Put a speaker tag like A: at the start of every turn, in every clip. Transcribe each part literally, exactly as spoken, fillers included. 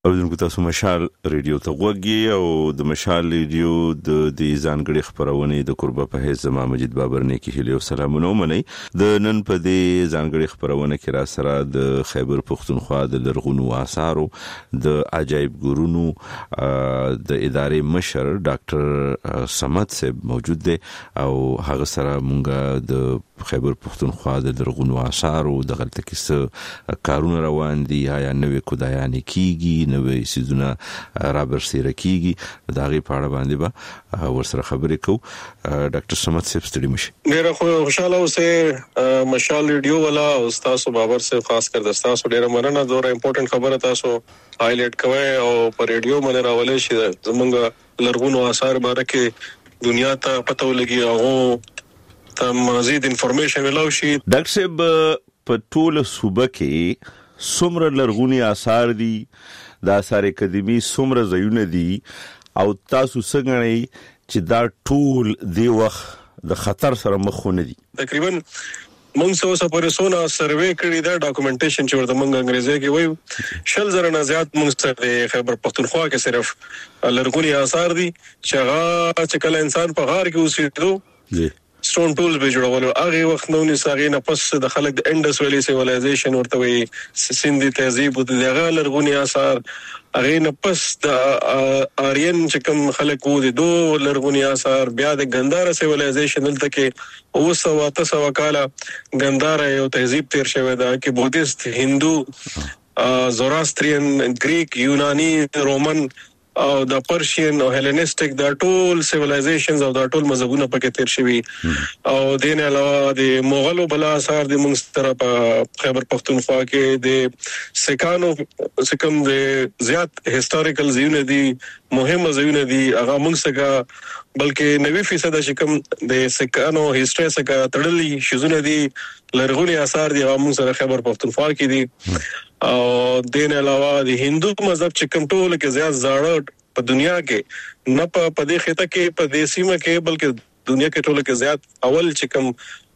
A: اوریدونکو تاسو مشال ریډیو ته وګورئ او د مشال ریډیو د دې ځانګړي خبرونه د قربه په هیڅ زما مجید بابر نه کې هلي او سلامونه منئ. د نن په دې ځانګړي خبرونه کې را سره د خیبر پختونخوا د لرغونو آثارو د عجایب ګورونو د ادارې مشر ډاکټر صمد صاحب موجود دی او هغه سره مونږه د خیبر پختونخوا د لرغونو آثارو د غلطه کیسه کارونه روان دي یا نوې کودایان کیږي نوې سيزونه رابر سره کیږي دا غي په اړه باندې به ورسره خبرې کوو. ډاکټر صمد صاحب ستړي مشي.
B: ډیره خوشاله اوسه مشال ریډیو والا او تاسو بابر صاحب خاص کر د تاسو ډیره مننه دوره امپورټنت خبره تاسو هایلایټ کوي او پر ریډیو باندې راولې شي زمونږ لرغونو آثار باره کې دنیا ته پته ولګي او ته مزید انفارمیشن ولاو شي.
A: ډاکټر صاحب په ټوله صوبه کې څومره لرغونی آثار دي د آثار اکیډمي څومره ځایونه دي او تاسو څنګه چې دا ټول دی وخت د خطر سره مخونه دي؟
B: تقریبا مونږ څو سپورسونه سروې کړی دا ډاکومېنټیشن چې ورته مونږ انګریزي کې وایو شل زره نه زیات مونږ سره خیبر پختونخوا کې صرف لرغونی آثار دي چې هغه چې کله انسان په غار کې اوسېدو
A: جی
B: سټون ټولز به جوړولو هغه وخت نو نه ساغې نه پس د خلک د انډس ویلي سیویلایزیشن ورته وي سیندي تهذیب د هغه لرغونی آثار هغه نه پس د آریان چې کوم خلک وو د دوه لرغونی آثار بیا د ګندارا سیویلایزیشن دلته کې او سو واته سو کاله ګندارا یو تهذیب تیر شوی دا کې بودیست هندو زوراستریان گریک یونانی رومن او د پرشین او هیلینسټک د ټول سیویلایزیشنز او د ټول مذهبونه پکې تیر شوی او دین علاوه د مغلو بلا اثار د موږ سره په خیبر پختونخوا کې د سکانو سکم د زیات هیستوریکل زیونه دي مهمه زیونه دي هغه موږ څنګه بلکې نوي فیصد چې کوم د سکانو هیستوري څخه تړلي شزونه دي لرغونی آثار دي هغه موږ سره خیبر پختونخوا کې دي او دین علاوه د هندو مذهب چې کوم ټول کې زیات زاړه په دنیا کې نه په پدې خطه کې په دې سیمه کې بلکې دنیا کې ټول کې زیات اول چې کوم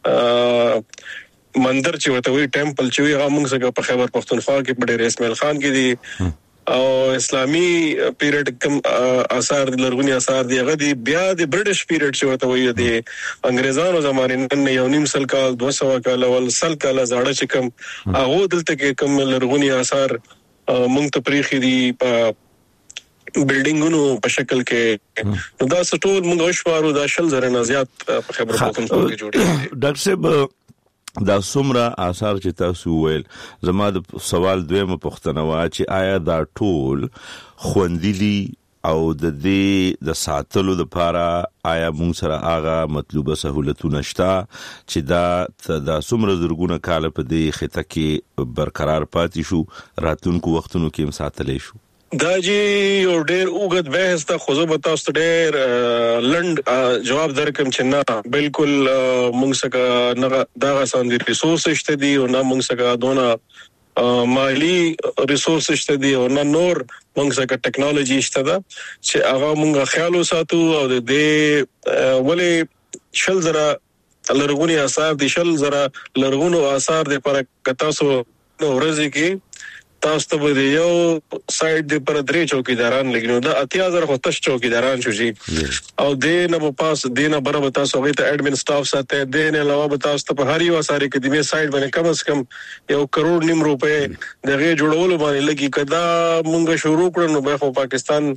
B: مندر چې وته وی ټیمپل چې هغه موږ څنګه په خیبر پختونخوا کې په ډېر اسماعیل خان کې دي او اسلامي پیریډ کوم آثار لرغونی آثار دی هغه دی بیا د برټش پیریډ چې وته وی دی انګريزانو زمانه نن یو نیم سل کال دوه سوه کال ول سل کال زاړه چې کوم هغه دلته کې کوم لرغونی آثار مونږ ته پریخي دي په بلډینګونو په شکل کې نو دا ټول مونږ وشوارو دا شل زره نه زیات په خیبر پختونخوا کې جوړي.
A: ډاکټر صاحب دا څومره آثار چې تاسو ویل زما د سوال دویمه پوښتنه وا چې آیا دا ټول خوندلي او د دې د ساتلو لپاره آیا موږ سره هغه مطلوبه سہولتونه شته چې دا د څومره زرګونه کال په دې خطه کې برقرار پاتې شو راتلونکو وختونو کې هم ساتلې شو؟
B: دا جی یو ډېر اوږد بحث ته خو زه به تاسو ډېر لنډ جواب درکم چې نه بالکل موږ څنګه نه دا غسان دي ریسورس شته دي او نه موږ څنګه دونه مالی ریسورس شته دي او نه نور موږ څنګه ټیکنالوژي شته دا چې هغه موږ خیال وساتو او د دې ولې شل زره لرغونی آثار دي شل زره لرغونو آثار دي پر کتاسو ورځي کې تاسو ته به یو سایډ د پر درې چوکیداران لګنو دا اتیا زره خوتش چوکیداران شو شي او دینه په پاس دینه بره به تاسو غوته اډمن سټاف ساته دینه علاوه به تاسو ته په هر یو ساري کې د می سایډ باندې کم از کم یو کروڑ نیم روپے دغه جوړولو باندې لګي کدا مونږ شروع کړو نو به پاکستان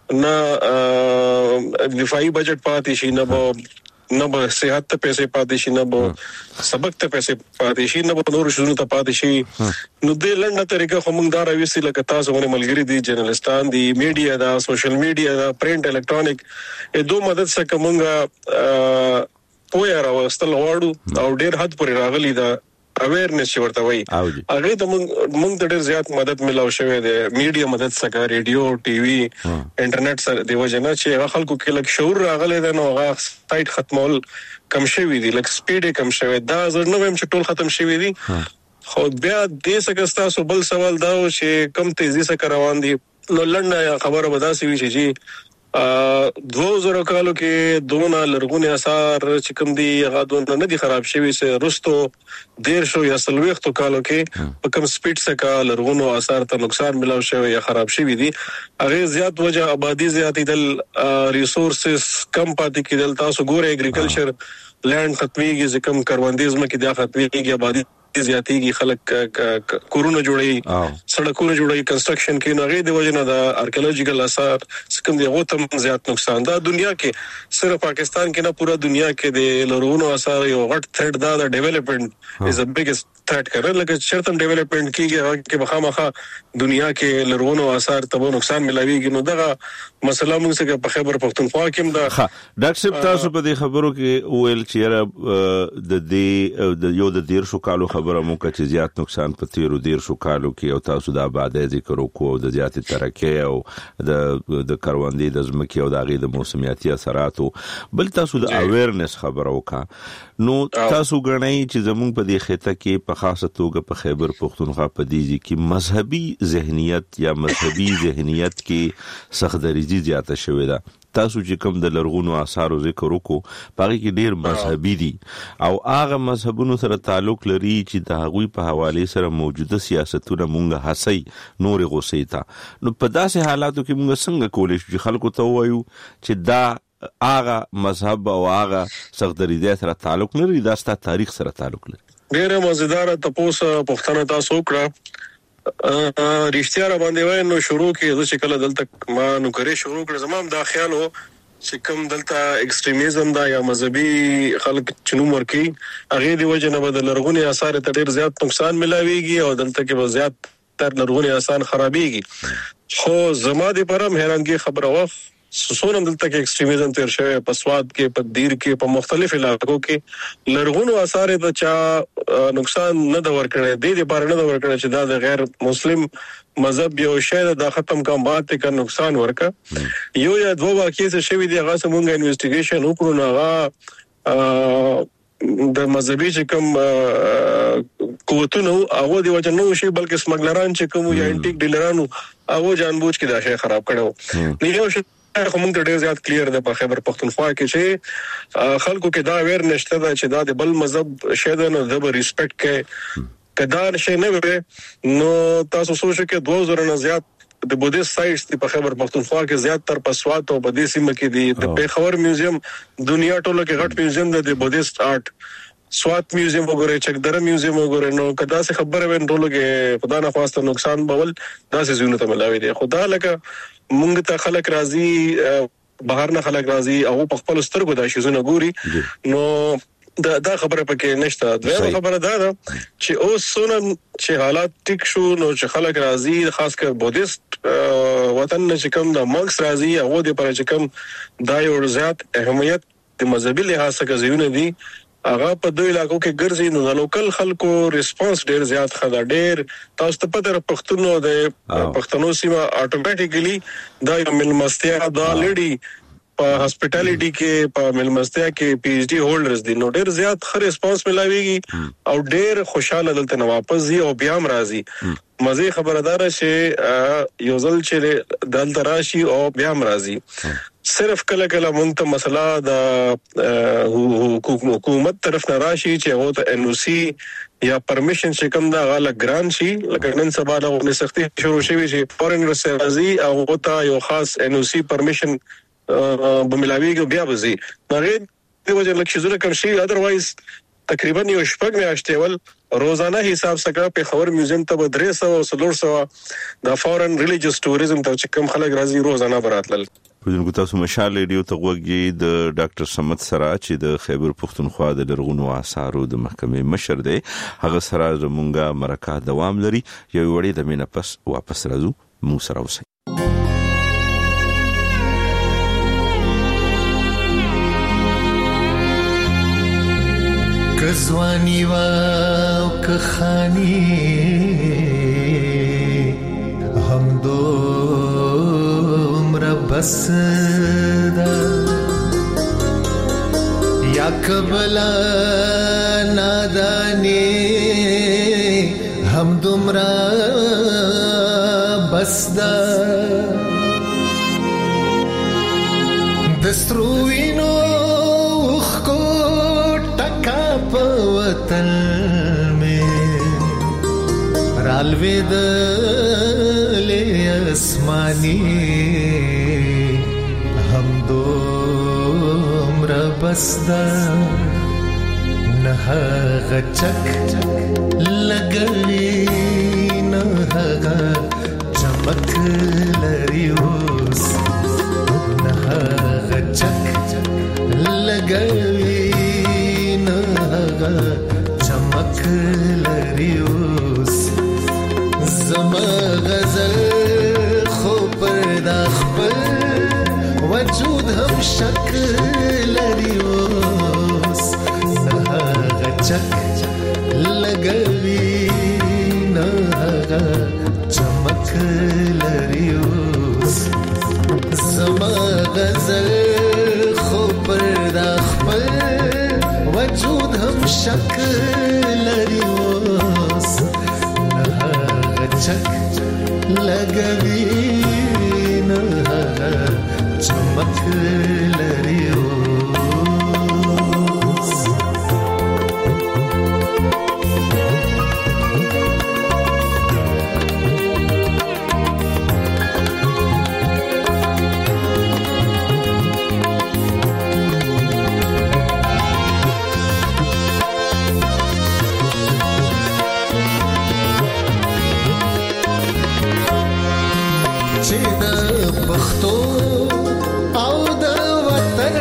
B: نه دفاعي بجټ پاتې شي نه به نه به صحت ته پیسې پاتې شي نه به سبق ته پیسې پاتې شي نه به نور شنو ته پاتې شي نو د لنډه طریقه خو موږ دا راوېسي لکه تاسو باندې ملګری دي جرنالستان دي میډیا دا سوشل میډیا دا پرنٹ الکترونیک ا دوه مدد څخه موږ پوهه راوستل غواړو او ډېر حد پورې راغلي دا اویرنس چې ورته وایي هغه ته موږ ته ډېر زیات مدد ملاو شوی دی میډیا مدد څخه ریډیو ټي وي انټرنیټ سره دی وجنه چې خلکو کې لک شعور راغلی دی نو هغه سایت ختمول کم شوی دی لک سپیډ کم شوی دا زر نو هم چې ټول ختم شوی دی خو بیا دې څخه تاسو بل سوال دا چې کم تیزی سره روان دي نو لنډه خبره ودا سوي چې دوه زره کالو کې دونه لرغونی آثار چې کوم دي هغه دونه نه دي خراب شوي سه رستو ډیر شو یا سلويختو کالو کې په کم سپیډ څخه لرغونو آثار ته نقصان ملاو شوی یا خراب شوی دي هغه زیات وجه آبادی زیاتېدل ریسورسز کم پاتې کېدل تاسو ګوره اګریکلچر لینډ ختميږي ځکه کروندیزم کې دا ختميږي آبادی زیاتېږي خلک کورونه جوړي سړکونه جوړي کنسټرکشن کې نو غي د وجنه د آرکیولوژیکل آثار څخه دی غو تم زیات نقصان دا دنیا کې صرف پاکستان کې نه پورا دنیا کې د لرغونو آثار یو غټ تھریټ دا د ډیولپمنٹ از ا بیگست تھریټ کړه لکه چرته ډیولپمنٹ کېږي هغه کې بخامخه دنیا کې لرغونو آثار ته نقصان ملاويږي نو دغه مسله موږ څنګه په خیبر پختونخوا کې دا
A: ډاکټر صاحب تاسو په دې خبرو کې ویل چې د دې د یو د دیر شو کالو خبره مو چې زیات نقصان په تیرو دیر شو کالو کې او تاسو د آبادی ذکر وکړو د زیات ترقی او د د کروندې د ځمکې او د غي د موسمیاتي اثراتو بل تاسو د اویرنس خبره وکړه نو تاسو غنئ چې زموږ په دې خطه کې په خاصه توګه په خیبر پختونخوا په دې کې مذهبي ذهنیت یا مذهبي ذهنیت کې سختدریزي زیاته شوې ده تاسو چې کوم د لرغونو آثارو ذکر وکړو پاره کې ډیر مذهبي دي او هغه مذهبونو سره تعلق لري چې د هغوی په حواله سره موجوده سیاستونه مونږه حسي نور غوسې تا نو په داسې حالاتو کې مونږ څنګه کولای شو چې خلکو ته وایو چې دا هغه مذهب او هغه سختدریزي سره تعلق نه لري دا ستاسو تاریخ سره تعلق لري
B: ډیره مزیدار تاسو پښتنه تاسو کړه رښتیا را باندې وای نو شروع کې د شکل دلته ما نو کرے شروع کړ زمام دا خیال وو چې کوم دلته ایکستریمیزم دا یا مذهبي خلک چنو مرکی هغه دی وجه نه بدل لرغونی آثار ته ډیر زیات نقصان ملاويږي او دلته کې به زیات تر لرغونی آثار خرابيږي خو زما دي پرم حیرانګي خبره و سونم دلته کې ایکستریمیزم تیر شوی په سواد کې په دیر کې په مختلف علاقو کې لرغونو آثار ته چا نقصان نه د ورکړي د دې بار نه د ورکړي چې دا د غیر مسلم مذهب یو شی د ختم کم باندې کا نقصان ورکا یو یا دوه واقعي څه شوی دی هغه سمونګه انویسټیګیشن وکړو نو هغه د مذهبي چې کوم قوتونو هغه دی وجه نو شي بلکې سمګلران چې کوم یا انټیک ډیلرانو هغه جانبوج کې دا شی خراب کړو نه یو شي خو موږ ډېر زیات کلیر ده په خیبر پختونخوا کې چې خلکو کې دا ویر نشته دا چې دا د بل مذهب شه نه د ریسپیکټ کې کدا شي نه وي نو تاسو سوچو کې دوه زره نه زیات د بودیست سایټس په خیبر پختونخوا کې زیات تر پسوات او بدی سیمه کې دي د پیښور میوزیم دنیا ټولو کې غټ میوزیم ده د بودیست آرټ سوات میوزیم وګورئ چکدره میوزیم وګورئ نو کدا څه خبره وین ټولو کې خدا نه خواسته نقصان بول دا څه زونه ته ملاوي دي خدا لکه مونږ ته خلک راضي بهر نه خلک راضي او په خپل سترګو دا شي زونه ګوري نو دا دا خبره پکې نشته دا خبره دا ده چې اوس سونه چې حالات ټیک شو نو چې خلک راضي خاص کر بودیست وطن چې کوم د مارکس راضي او د پر چې کوم دا یو زیات اهمیت د مذهبي لحاظ څخه زیونه دي هغه په دوی علاقو کې ګرځي نو د لوکل خلکو ریسپانس ډیر زیات خدا ډیر تاسو ته پته پښتونو د پښتنو سیمه اتوماتیکلی دا یو ملمستیا دا لړی په هاسپټالټي کې په ملمستیا کې پی ایچ ډی هولډرز دي نو ډیر زیات خر ریسپانس ملاويږي او ډیر خوشاله دلته نو واپس دي او بیا هم راځي مزه خبردار شي یو ځل چې دلته راشي او بیا هم راځي صرف کله کله مونږ ته مسله د حکومت طرف نه راشي چې هغه ته ان او سی یا پرمیشن چې کوم دا غاله ګران شي لکه نن سبا د سختي شروع شوی چې فورن رسېږي او ته یو خاص ان او سی پرمیشن بملاویږي بیا وځي هغه د وجه لکه زره کوم شي اذروایز تقریبا یو شپږ میاشتې ول روزانه حساب سره په خبر میوزیم ته درې سوه او څلور سوه د فورن ریلیجیس ټوریزم ته چې کوم خلک راځي روزانه براتل
A: پوزنګو تاسو مشال ریډیو ته وګورئ د ډاکټر سمت سره چې د خیبر پختونخوا د لرغونو آثارو د محکمې مشر دی هغه سره زمونږه مرکه دوام لري یو وړي د مینه پس واپس راځو مو سره اوسئ
C: کزوانی و کخانی هم دو عمر بس دا یا کبلا نادانی هم دمرا بس دا دستروینو خو ټکا په وطن مې رالوي د اسماني هم دومره بسدا نه غچک لګلي نه هغه چمک لري اوس نه غچک لګلي نه هغه چمک لري اوس زما غزل خو پر دا خپل وجود هم شک لري اوس نه غچک لګوي نه هغه چمک لري اوس زما غزل خو پر دا خپل وجود هم شک لري اوس نه غچک لګوي نه هغه چمک لري اوس چې د پښتو او د وطن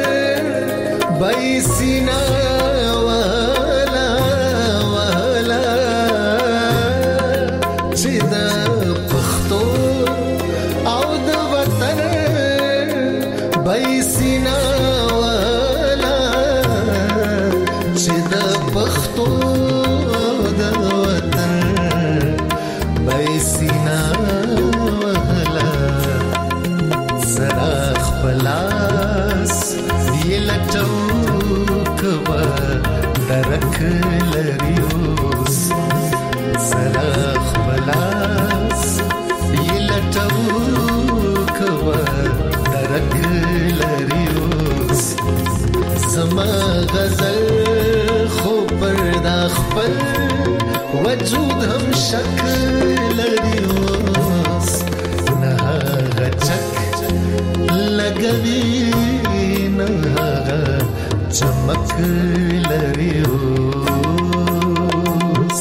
C: بایسینا والا والا چې د پښتو او د وطن بایسینا والا چې د پښتو د وطن بایسینا پلاس یہ لټو کوا درک لري اوس سلاخ پلاس یہ لټو کوا درک لري اوس زما غزل خو پر دا خپل وجود هم شک لري اوس نه غچک لګوي نه هغه چمک لري اوس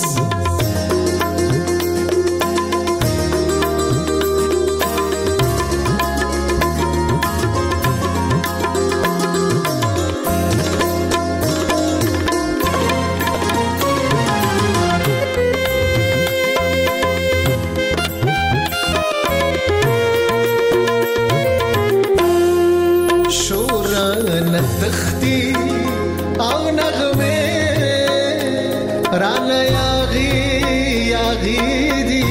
C: تختی او نغمه رانه یاغی یاغی دی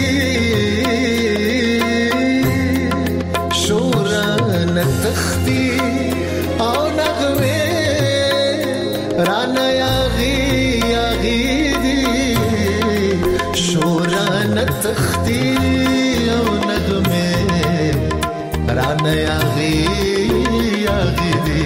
C: شوران تختی او نغمه رانه یاغی یاغی دی شوران تختی او نغمه رانه یاغی یاغی دی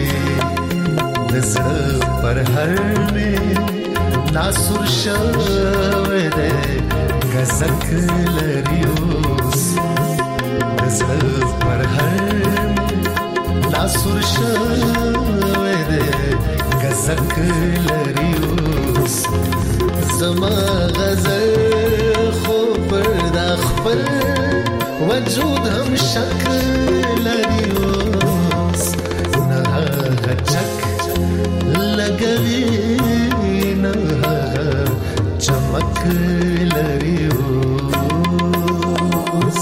C: زړه پر هر مې ناسور شوه دې غزک لري اوس زړه پر هر مې ناسور شوه دې غزک لري اوس زما غزل خو پر دا خپل وجود هم شک لري اوس نه غچک لګوي نه هغه چمک لري اوس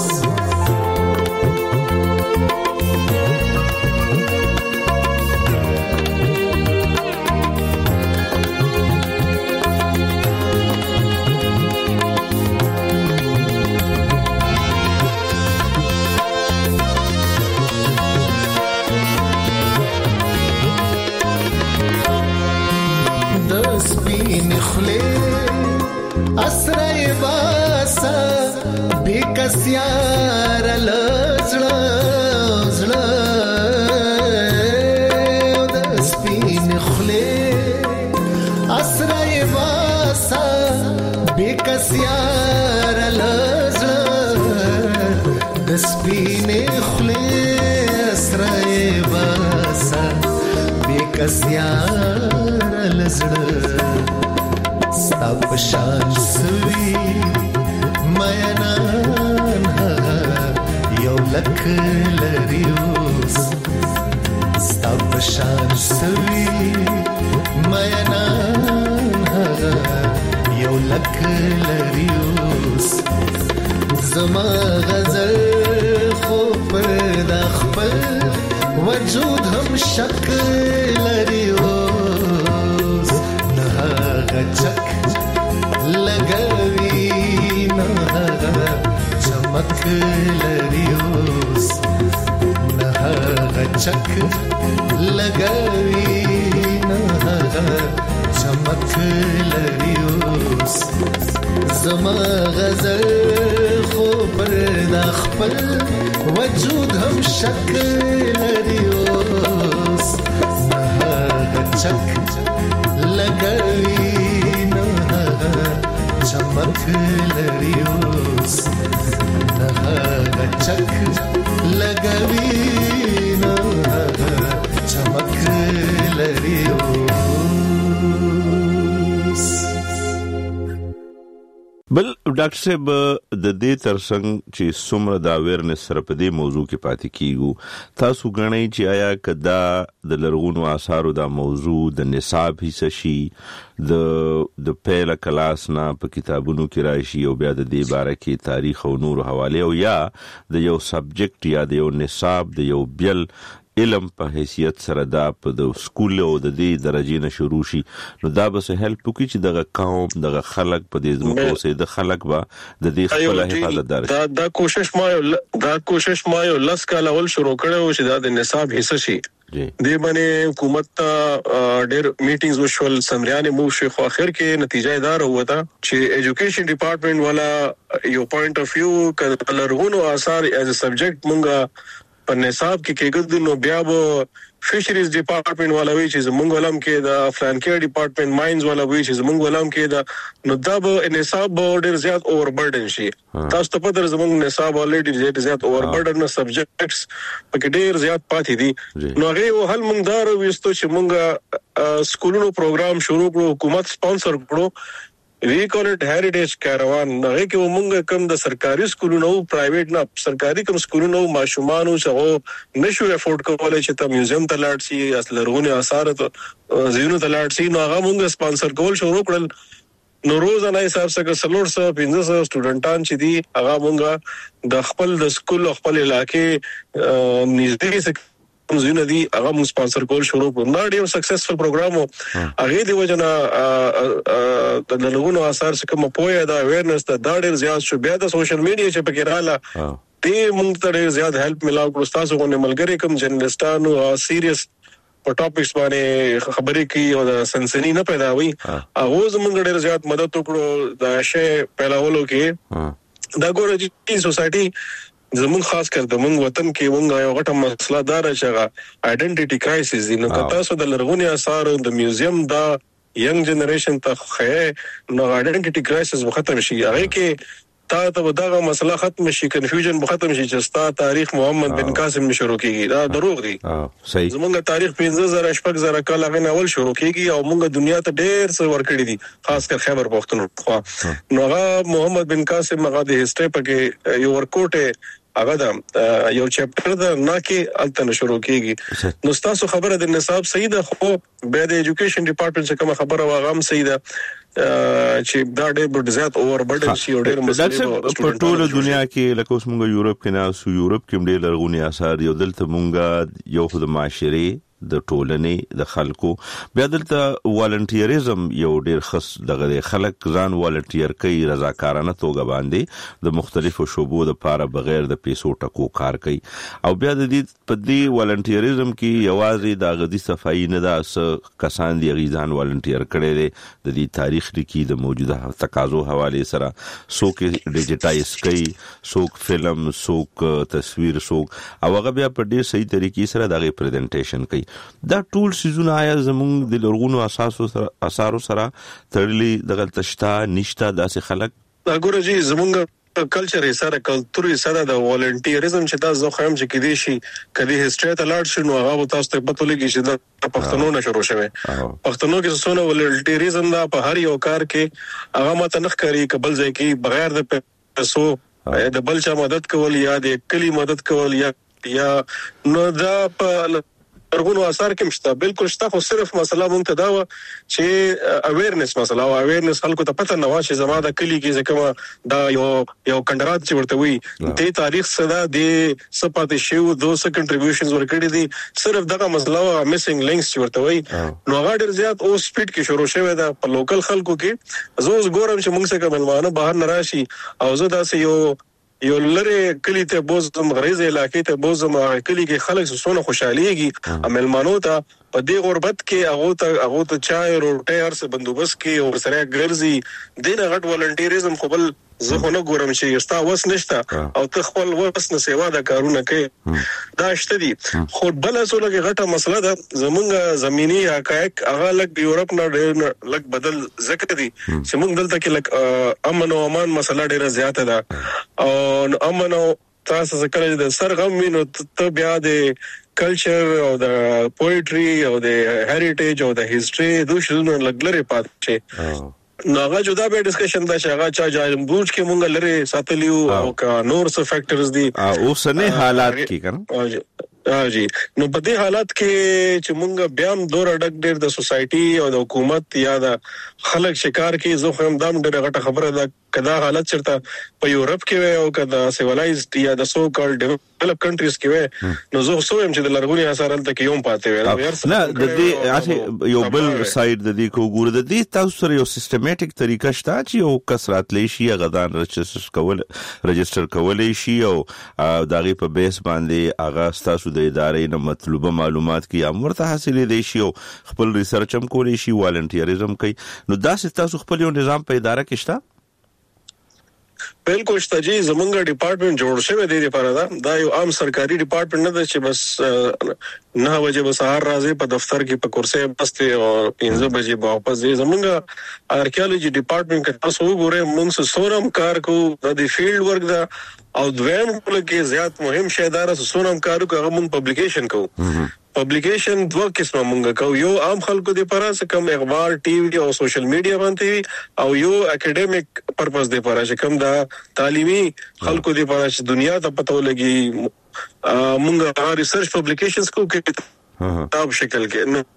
C: سپین خلی اسرائیل خلی اسرائي باسا بیکسیار لزړه ستا په شان سوي مینان هغه یو لک لریوس ستا په شان سوي مینان هغه یو لک لریوس زما غزل خو پر د خپل وجود هم شکل لریوس نه هغه چک لګوي نه هغه چمک لریوس نه هغه چک لګوي نه هغه چمک لریوس زما غزل خو پر د خپل وجود هم شکل لریوس نه هغه چک لګوي نه هغه چمک لریوس نه هغه چک لګوي نه هغه چمک لریوس.
A: بل ډاکټر صاحب د دې ترڅنګ چې څومره د اویرنس سره په دې موضوع کې پاتې کیږو تاسو غنئ چې آیا کدا د لرغونو آثارو دا موضوع د نصاب حصہ شي د د پهله کلاس نه په کتابونو کې راشي او بیا د دې باره کې تاریخ او نور حواله او یا د یو سبجیکټ یا د یو نصاب د یو بیل علم په حیثیت سره دا په د سکول او د دې درجې نه شروع شي نو دا به هیلپ وکړي چې دغه قوم دغه خلک په دې ځمکو سه د خلک با د دې خپل حفاظت دار
B: دا دا کوشش ما دا کوشش ما یو لاس کال اول شروع کړو چې دا د نصاب حصہ شي دې باندې حکومت ته ډېر میټینګز وشول سمریانه مو شي خو اخر کې نتیجه دار وته چې ایجوکیشن ډپارټمنټ والا یو پوینټ اف ویو کلرغونو آثار ایز ا سبجیکټ مونږه په نصاب کې کېګد نو بیا به فشریز ډپارټمنټ والا وی چې زمونږ ولم کې د افلانکیر ډپارټمنټ ماینز والا وی چې زمونږ ولم کې د نو دا به نصاب به ډېر زیات اوور برډن شي تاسو ته پدر زمونږ نصاب الریډي ډېر زیات اوور برډن سبجیکټس پکې ډېر زیات پاتې دي نو هغه حل مونږ دار وستو چې مونږ سکولونو پروګرام شروع کړو حکومت سپانسر کړو وی کال اٹ هریټیج کاروان هغه کې موږ کم د سرکاري سکولونو پرایویټ نه سرکاري کوم سکولونو ماشومان او څو نشو افورد کولای چې ته میوزیم ته لاړ شي اصل لرغونی آثار ته زینو ته لاړ شي نو هغه موږ سپانسر کول شروع کړل نو روزانه حساب څخه سلور سره پنځه سره سټوډنټان چې دي هغه موږ د خپل د سکول خپل علاقې نږدې زینو دي هغه موږ سپانسر کول شروع کړو نو ډیر سکسسفل پروګرام هغه دی وجنه د لرغونو آثار څخه مو پوهه دا اویرنس دا ډیر زیات شو بیا د سوشل میډیا چې پکې رااله دې موږ ته ډیر زیات هیلپ ملاو کړو تاسو غوښنه ملګری کوم جرنالستانو سیریس په ټاپکس باندې خبرې کوي او د سنسنی نه پیدا وي هغه زموږ ډیر زیات مدد وکړو دا شی پیلاولو کې دا ګورې چې سوسایټي زمون خاص کر د مونږ وطن کې مونږ یو غټه مسله دار چې آئیډنټیټي کرایسس دی نو تاسو د لرغونی آثار د میوزیم دا ینګ جنریشن ته خې نو آئیډنټیټي کرایسس ختم شي هغه کې تا ته دغه مسله ختم شي کنفیوژن ختم شي چې ستا تاریخ محمد بن قاسم شروع کیږي دا دروغ دی
A: صحیح
C: زمونږ تاریخ پنځه زره شپږ زره کال هغه اول شروع کیږي او مونږ دنیا ته ډېر څه ورکړي دي خاص کر خیبر پختونخوا نو هغه محمد بن قاسم هغه د هیستوري پکې یو ورکوټه هغه دا یو چپټر دا نه کې الته شروع کیږي نو تاسو خبره د نصاب صحیح ده خو به د ایجوکیشن ډپارټمنټ څخه کوم خبره واغام صحیح ده چې دا ډېر زیات اوور برډن شي او ډېر مسلې
A: په ټوله دنیا کې لکه اوس موږ یورپ کې نه سو یورپ کې ډېر لرغونی آثار یو دلته موږ یو خود معاشري د ټولنې د خلکو بیا دلته والنټیریزم یو ډیر خاص دغه خلک ځان والنټیر کوي رضاکارانه توګه باندې د مختلفو شوبو د پاره بغیر د پیسو ټکو کار کوي او بیا د دې په دې والنټیریزم کې یوازې د غدي صفائی نه داس کسان دی غیزان والنټیر کړي دي د دې تاریخ لکې د موجوده تقاضو حواله سره څوک ډیجیټایز کوي څوک فلم څوک تصویر څوک او هغه بیا په ډیر صحیح طریقې سره دغه پریزنټیشن کوي دا ټول سيزونه آیا زموږ د لرغونو اساسو سره اثارو سره تړلي دغه تشتا نشتا داسې خلک
B: دا ګورځي زموږ
C: کلچر یې سره کلتور یې سره د والنټیریزم چې تاسو خو هم چې کېدی شي کدي هیستوري ته لاړ شي نو هغه تاسو ته پته لګي چې د پښتنو نه شروع شوه پښتنو کې څونه والنټیریزم دا په هر یو کار کې هغه ماته نخ کوي قبل ځای کې بغیر د پیسو د بل چا مدد کول یا د کلی مدد کول یا یا نو دا په ورغونو اثر کې مشته بالکل شته خو صرف مسله مونږ ته دا و چې اویرنس مسله او اویرنس خلکو ته پته نه و چې زما د کلی کې ځکه دا یو یو کندرات چې ورته وي د تاریخ صدا د سپاتې شو دوه کنټریبیوشنز ورکړي دي صرف دغه مسله او میسنګ لینکس چې ورته وي نو هغه ډیر زیات او سپیډ کې شروع شوه دا په لوکل خلکو کې زه اوس ګورم چې مونږ څنګه ملمانه بهر نه راشي او زه داسې یو یو لره کلی ته بوزم غریزه علاقې ته بوزم کلی کې خلک سونه خوشاليږي عملمانو ته په دې غربت کې هغه ته هغه ته چای روټي هر څه بندوبست کې او سره ګرځي دینه غټ والنټیریزم خو بل زه خو نه ګورم چې یستا وس نشته او ته خپل وس نه سیوا د کارونه کوي دا شته دي خو بل اصله کې غټه مسله ده زمونږ زميني حقایق هغه لک یورپ نه ډېر لک بدل ذکر دي چې موږ دلته کې لک امن او امان مسله ډېره زیاته ده او امن او تاسو څنګه د سرغم وینو ته بیا د کلچر او د پوئټري او د هریټیج او د هیستوري دوه شنو لګلره پاتې نو هغه جدا به ډسکشن دا چې هغه چا جایم بوج کې مونږ لري ساتلیو او کا نور څه فیکٹرز دي
A: او سنه حالات کې کنه
C: ها جی نو په دې حالات کې چې مونږ بیا هم دور اډک ډیر د سوسايټي او د حکومت یا د خلک شکار کې زه خو هم دام ډیره غټه خبره ده کدا حالت چرته په یورپ کې او کدا سیویلایزډ یا د سو کال ډیولپ کنټریز کې وي نو زه خو هم چې د لرغونی اثار تل کې یوم پاتې وي
A: نه د دې یو بل سایډ د دې کو ګور د دې تاسو سره یو سیستماتیک طریقه شته چې یو کسرات لشي غدان رجستر کول رجستر کولای شي او دغه په بیس باندې اغا تاسو د ادارې نه مطلوبه معلومات کی امرته حاصلې دي شي او خپل ریسرچ هم کولی شي والنټیریزم کوي نو دا تاسو خپل یو نظام په اداره کې شته
C: بالکل شته جی زمونږ ډپارټمنټ جوړ شوی دی لپاره دا دا یو عام سرکاري ډپارټمنټ نه دی چې بس نه وجه به سهار راځي په دفتر کې په کرسي بسته او پنځه بجې واپس ځي زمونږ آرکیالوجي ډپارټمنټ کې تاسو وګورئ موږ سورم کار کو د فیلډ ورک دا او دویم کې زیات مهم شی دا سورم کارو هغه موږ پبلیکیشن کوو پبلیکیشن دوه قسمه مونږ کوو یو عام خلکو د لپاره کم اخبار ټي وي او سوشل میډیا باندې او یو اکیډمیک پرپس د لپاره چې کم دا تعلیمي خلکو د لپاره چې دنیا ته پته ولګي مونږ ریسرچ پبلیکیشنز کوو کې کتاب شکل کې نو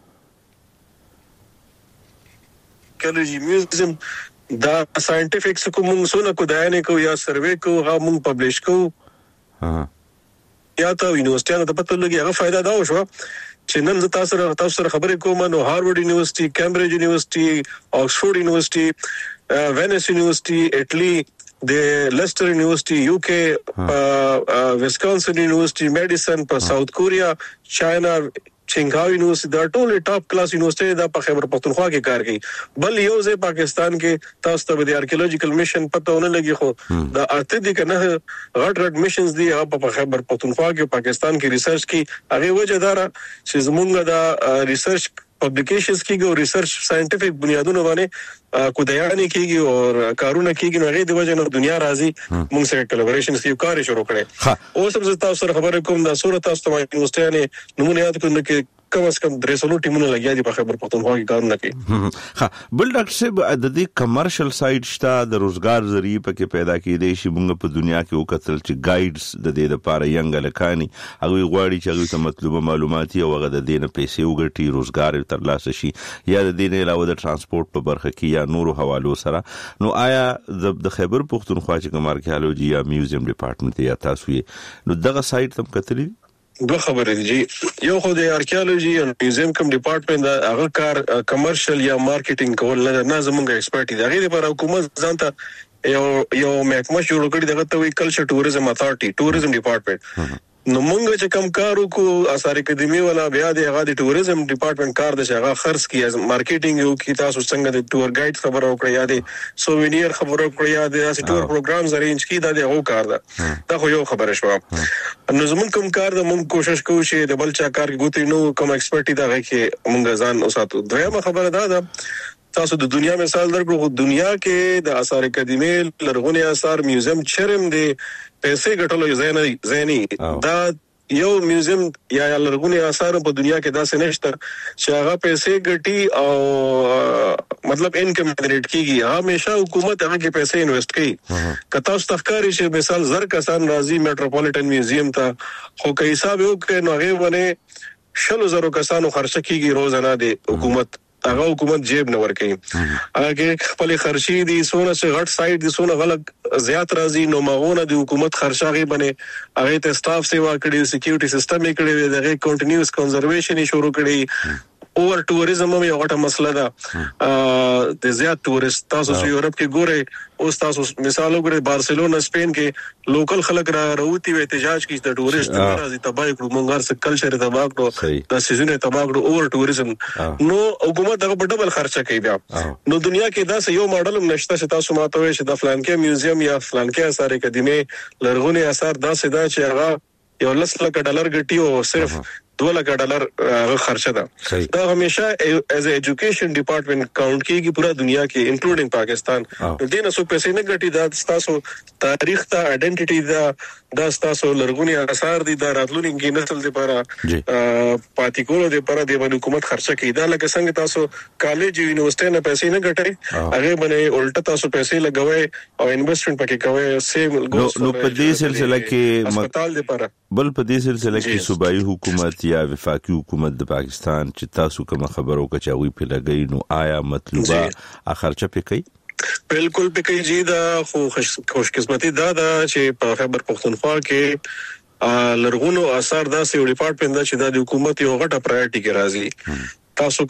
C: کالجی میوزیم دا ساينټیفیک څه کوم څونه کو دا نه کو یا سروې کو هغه مونږ پبلش کوو ها یا ته یونیورسيټانو ته پته لګي هغه فائدہ دا وشو چې نن تاسو سره تاسو سره خبرې کوم نو هارورډ یونیورسيټي کیمبرج یونیورسيټي آکسفورد یونیورسيټي وینس یونیورسيټي اټلی د لیسټر یونیورسيټي یو کې ویسکانسن یونیورسيټي میډیسن په ساوث کوریا چاینا چنګاو یونیورسيټي دا ټول ټاپ کلاس یونیورسيټي دا په خیبر پختونخوا کې کار کوي بل یو ځای پاکستان کې تاسو ته د آرکیولوژیکل میشن پته ونه لګي خو دا اته دي کنه غټ غټ میشنز دي په خیبر پختونخوا کې پاکستان کې ریسرچ کې هغه وجه دارا چې زمونږ دا ریسرچ پبلیکیشنز کیږي او ریسرچ ساينټیفیک بنیادونو باندې کو دیانه کیږي او کارونه کیږي نو غي د وجه نه دنیا راضي موږ سره کولابریشن کې کار شروع کړي او سم زه تاسو سره خبرې کوم دا صورت تاسو ته یونیورسيټي نمونه یاد کوم کې کم از کم درې سلو ټیمونه لګیا دي په خیبر پختونخوا کې کارونه کوي
A: ها بل ډاکټر صاحب د دې کمرشل سایډ شته د روزګار ذریعہ پکې پیدا کېدې شي موږ په دنیا کې وکتل چې ګایډز د دې لپاره ینګ لکاني هغه غواړي چې هغه ته مطلوبه معلوماتي او هغه د دې نه پیسې وګټي روزګار ترلاسه شي یا د دې نه علاوه د ترانسپورت په برخه کې یا نورو حوالو سره نو آیا د خیبر پختونخوا چې کوم آرکیالوجي یا میوزیم ډپارټمنټ یا تاسو یې نو دغه سایډ تم کتلی
C: دوه خبرې دي یو خو د آرکیالوژي او میوزیم کوم ډپارټمنټ دا هغه کار کمرشل یا مارکیټینګ کول نه زموږه ایکسپرټ دي هغه لپاره حکومت ځانته یو یو محکمه جوړ کړی دغه ته وی کلچر ټوریزم اتھارټي ټوریزم ډپارټمنټ نو مونږ چې کم کارو کو اثر اکیډمي ولا بیا د هغه د ټوریزم ډپارټمنټ کار د هغه خرڅ کیه مارکیټینګ یو کی تاسو څنګه د ټور ګایډ خبرو کړی یا د سووینیر خبرو کړی یا د ټور پروګرامز ارینج کی دا د هغه کار ده دا خو یو خبره شو نو زمون کوم کار د مونږ کوشش کوو چې د بل چا کار ګوتی نو کوم ایکسپرټی دا غي کې مونږ ځان اوساتو دویمه خبره دا ده تاسو د دنیا مثال درکړو دنیا کې د آثار قدیمه لرغونی آثار میوزیم چرم دی پیسې ګټلو ځای نه دا یو میوزیم یا لرغونی آثار په دنیا کې داسې نشته چې هغه پیسې ګټي او مطلب انکم جنریټ کیږي همیشه حکومت هغه کې پیسې انویسټ کوي کته اوس تخکاری چې مثال زر کسان راځي میټروپولیټن میوزیم ته خو که حساب یو کې نو هغه باندې شلو زرو کسانو خرچه کیږي روزانه دی حکومت هغه حکومت جیب نه ور کوي هغه خپل خرچي دي سونه چې غټ سایت دي سونه غلط زیات راځي نو ماغونه د حکومت خرچاغي باندې هغه ته سټاف سیوا کړي سکیورټي سیستم یې کړي دغه کنټینیوس کنزرویشن یې شروع کړي اوور ټوریزم هم یو غټه مسله ده د زیات ټوریست تاسو چې یورپ کې ګورئ اوس تاسو مثال وګورئ بارسلونا سپین کې لوکل خلک را راوتی وي احتجاج کوي د ټوریست راځي تباہ کړو مونږ سره کلچر تباہ کړو د سيزونه تباہ کړو اوور ټوریزم نو حکومت دغه په ډبل خرچه کوي بیا نو دنیا کې دا یو ماډل نشته چې تاسو ماته وي چې د فلانکې میوزیم یا فلانکې آثار قدیمه لرغونی آثار دا سدا چې هغه یو لس لک ډالر ګټي او صرف دو لک ډالر خرچه ده دا همیشه ایز ا ایجوکیشن ډپارټمنټ کاونټ کیږي پورا دنیا کې انکلوډینګ پاکستان دینه سو پیسې نه ګټي دا تاسو تاریخ ته ائیډنټیټي دا دا تاسو لرغونی آثار دي دا راتلونکي نسل لپاره پاتې کولو لپاره د حکومت خرچه کوي دا لکه څنګه تاسو کالج یونیورسيټي نه پیسې نه ګټي هغه باندې الټا تاسو پیسې لګوي او انویسټمنټ پکې کوي سیم
A: نو په دې سلسله کې
C: هسپتال لپاره
A: بل په دې سلسله کې صوبایي حکومت یا وفاقي حکومت د پاکستان چې تاسو کوم خبرو کچاوي په لګي نو آیا مطلوبه خرچه پکې
C: بالکل پکې جی دا خو خوش قسمتي دا دا چې په خیبر پختونخوا کې لرغونو آثار دا سې ډپارټمنټ دا چې د حکومت یو غټه پرایورټي کې راځي تاسو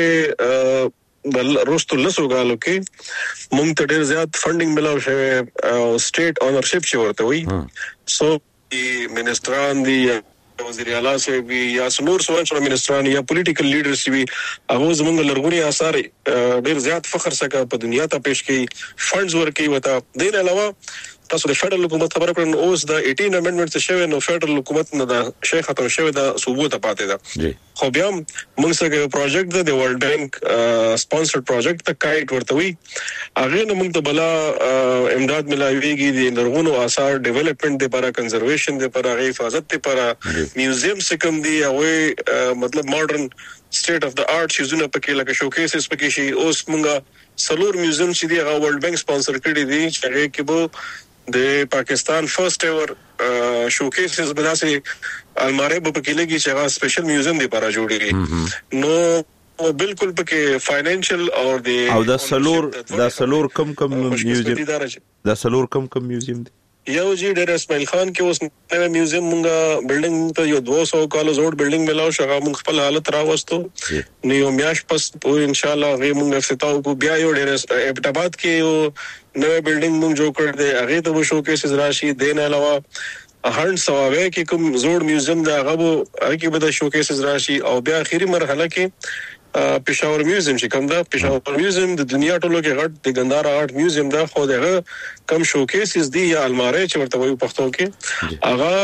C: کګوره بل روستو لسو غالو کې مونږ ته ډېر زیات فندینګ ملاو شوی او سټیټ اونرشپ چې ورته وي سو منسټران دی وزیر اعلی سوي یا سمور سوچ منسټران یا پولیټیکل لیډرز وي هغه زموږ لرغونی آثار ډېر زیات فخر سره په دنیا ته پیش کړي فندز ورکي وتا دین علاوه تاسو د فدرال حکومت خبره کړئ اوس د اټین امندمنت شوی نو فدرال حکومت نه د شیخ ختم شوی د صوبو ته پاتې ده خو بیا موږ سره پروجیکټ د ورلد بانک سپانسرډ پروجیکټ ته کایټ ورته وي هغه نو موږ ته بلا امداد ملایويږي د لرغونو آثار ډیولپمنٹ لپاره کنزرویشن لپاره حفاظت لپاره میوزیم سکم دی او مطلب ماډرن سټیټ اف د آرټ شیزونه پکې لکه شوکیسز پکې شي اوس موږ سلور میوزیم چې دی هغه ورلد بانک سپانسر کړی دی چې هغه کې به د پاکستان فرست ایور شوکیسز بداسي الماره په کې لګي چې هغه سپیشل میوزیم دی لپاره جوړیږي نو بالکل پکې فاینانشل او د
A: او دا سلور دا سلور کم کم میوزیم دا سلور کم کم میوزیم دی
C: یو جی ډیر اسماعیل خان کې اوس نوې میوزیم مونږه بلډینګ ته یو دوه سوه کال زوړ بلډینګ ملاو شغه مونږ خپل حالت راوستو نو یو میاش پس ان شاء الله غي مونږ افتتاح کو بیا یو ډیر ابټاباد کې یو نوې بلډینګ مونږ جوړ کړ دې هغه ته وشو کې راشي دین علاوه هرن سواوي کې کوم زوړ میوزیم دا هغه هغه کې به د شوکیسز راشي او بیا اخیری مرحله کې پېښور میوزیم چې کوم دا پېښور میوزیم د دنیا ټولو کې غټ د ګندارا آرټ میوزیم دا خو دغه کم شوکیسز دی یا الماره چې ورته وایو پښتو کې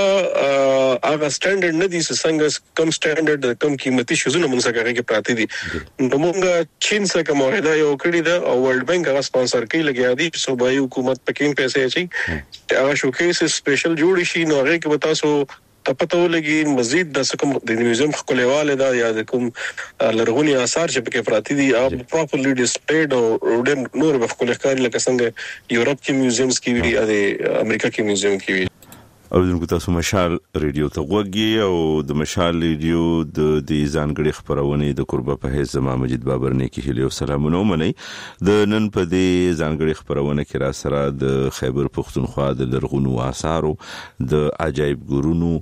C: هغه هغه سټانډرډ نه دي څنګه کم سټانډرډ کم قیمتي شوزونه موږ سره کې پراته دي نو موږ چین سره معاهده یو کړی دا او ورلد بانک هغه سپانسر کوي لګیا دي صوبایي حکومت پکې پیسې اچي هغه شوکیسز سپیشل جوړ شي نو هغه کې به تاسو تپته ولګي مزید د کوم د میوزیم خپلواله دا یا د کوم لرغونی آثار چې پکې پراته دي او پراپرلی ډیسپلیډ او روډن نور په خپل ښکاری لکه څنګه یورپ کې میوزیمز کې وی او امریکا کې میوزیم کې وی
A: او دغه تاسو مشال ریډیو ته وګورئ او د مشال ریډیو د دې ځانګړي خبرونه د قربه په حیث زما مجید بابر نه کې هلي او سلامونه مني د نن په دې ځانګړي خبرونه کې را سره د خیبر پختونخوا د لرغونو آثارو د عجایب ګورونو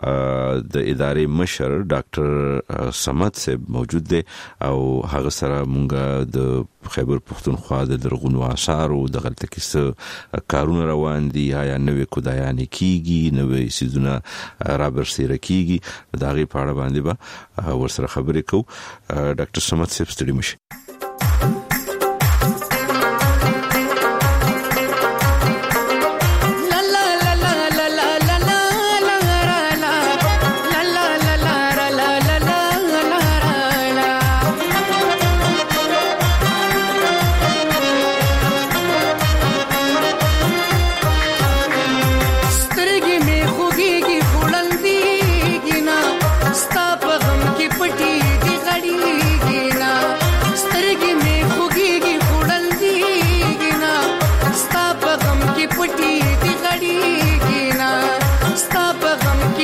A: د ادارې مشر ډاکټر سمت صاحب موجود دي او هغه سره مونږه د خیبر پختونخوا د لرغونو آثارو د غلطه کیسه کارونه روان دي یا نوې کودایانه کیږي نوې سيزونه رابر سره کیږي دا غي پاړه باندې به ورسره خبرې کو ډاکټر سمت صاحب ستړي مشه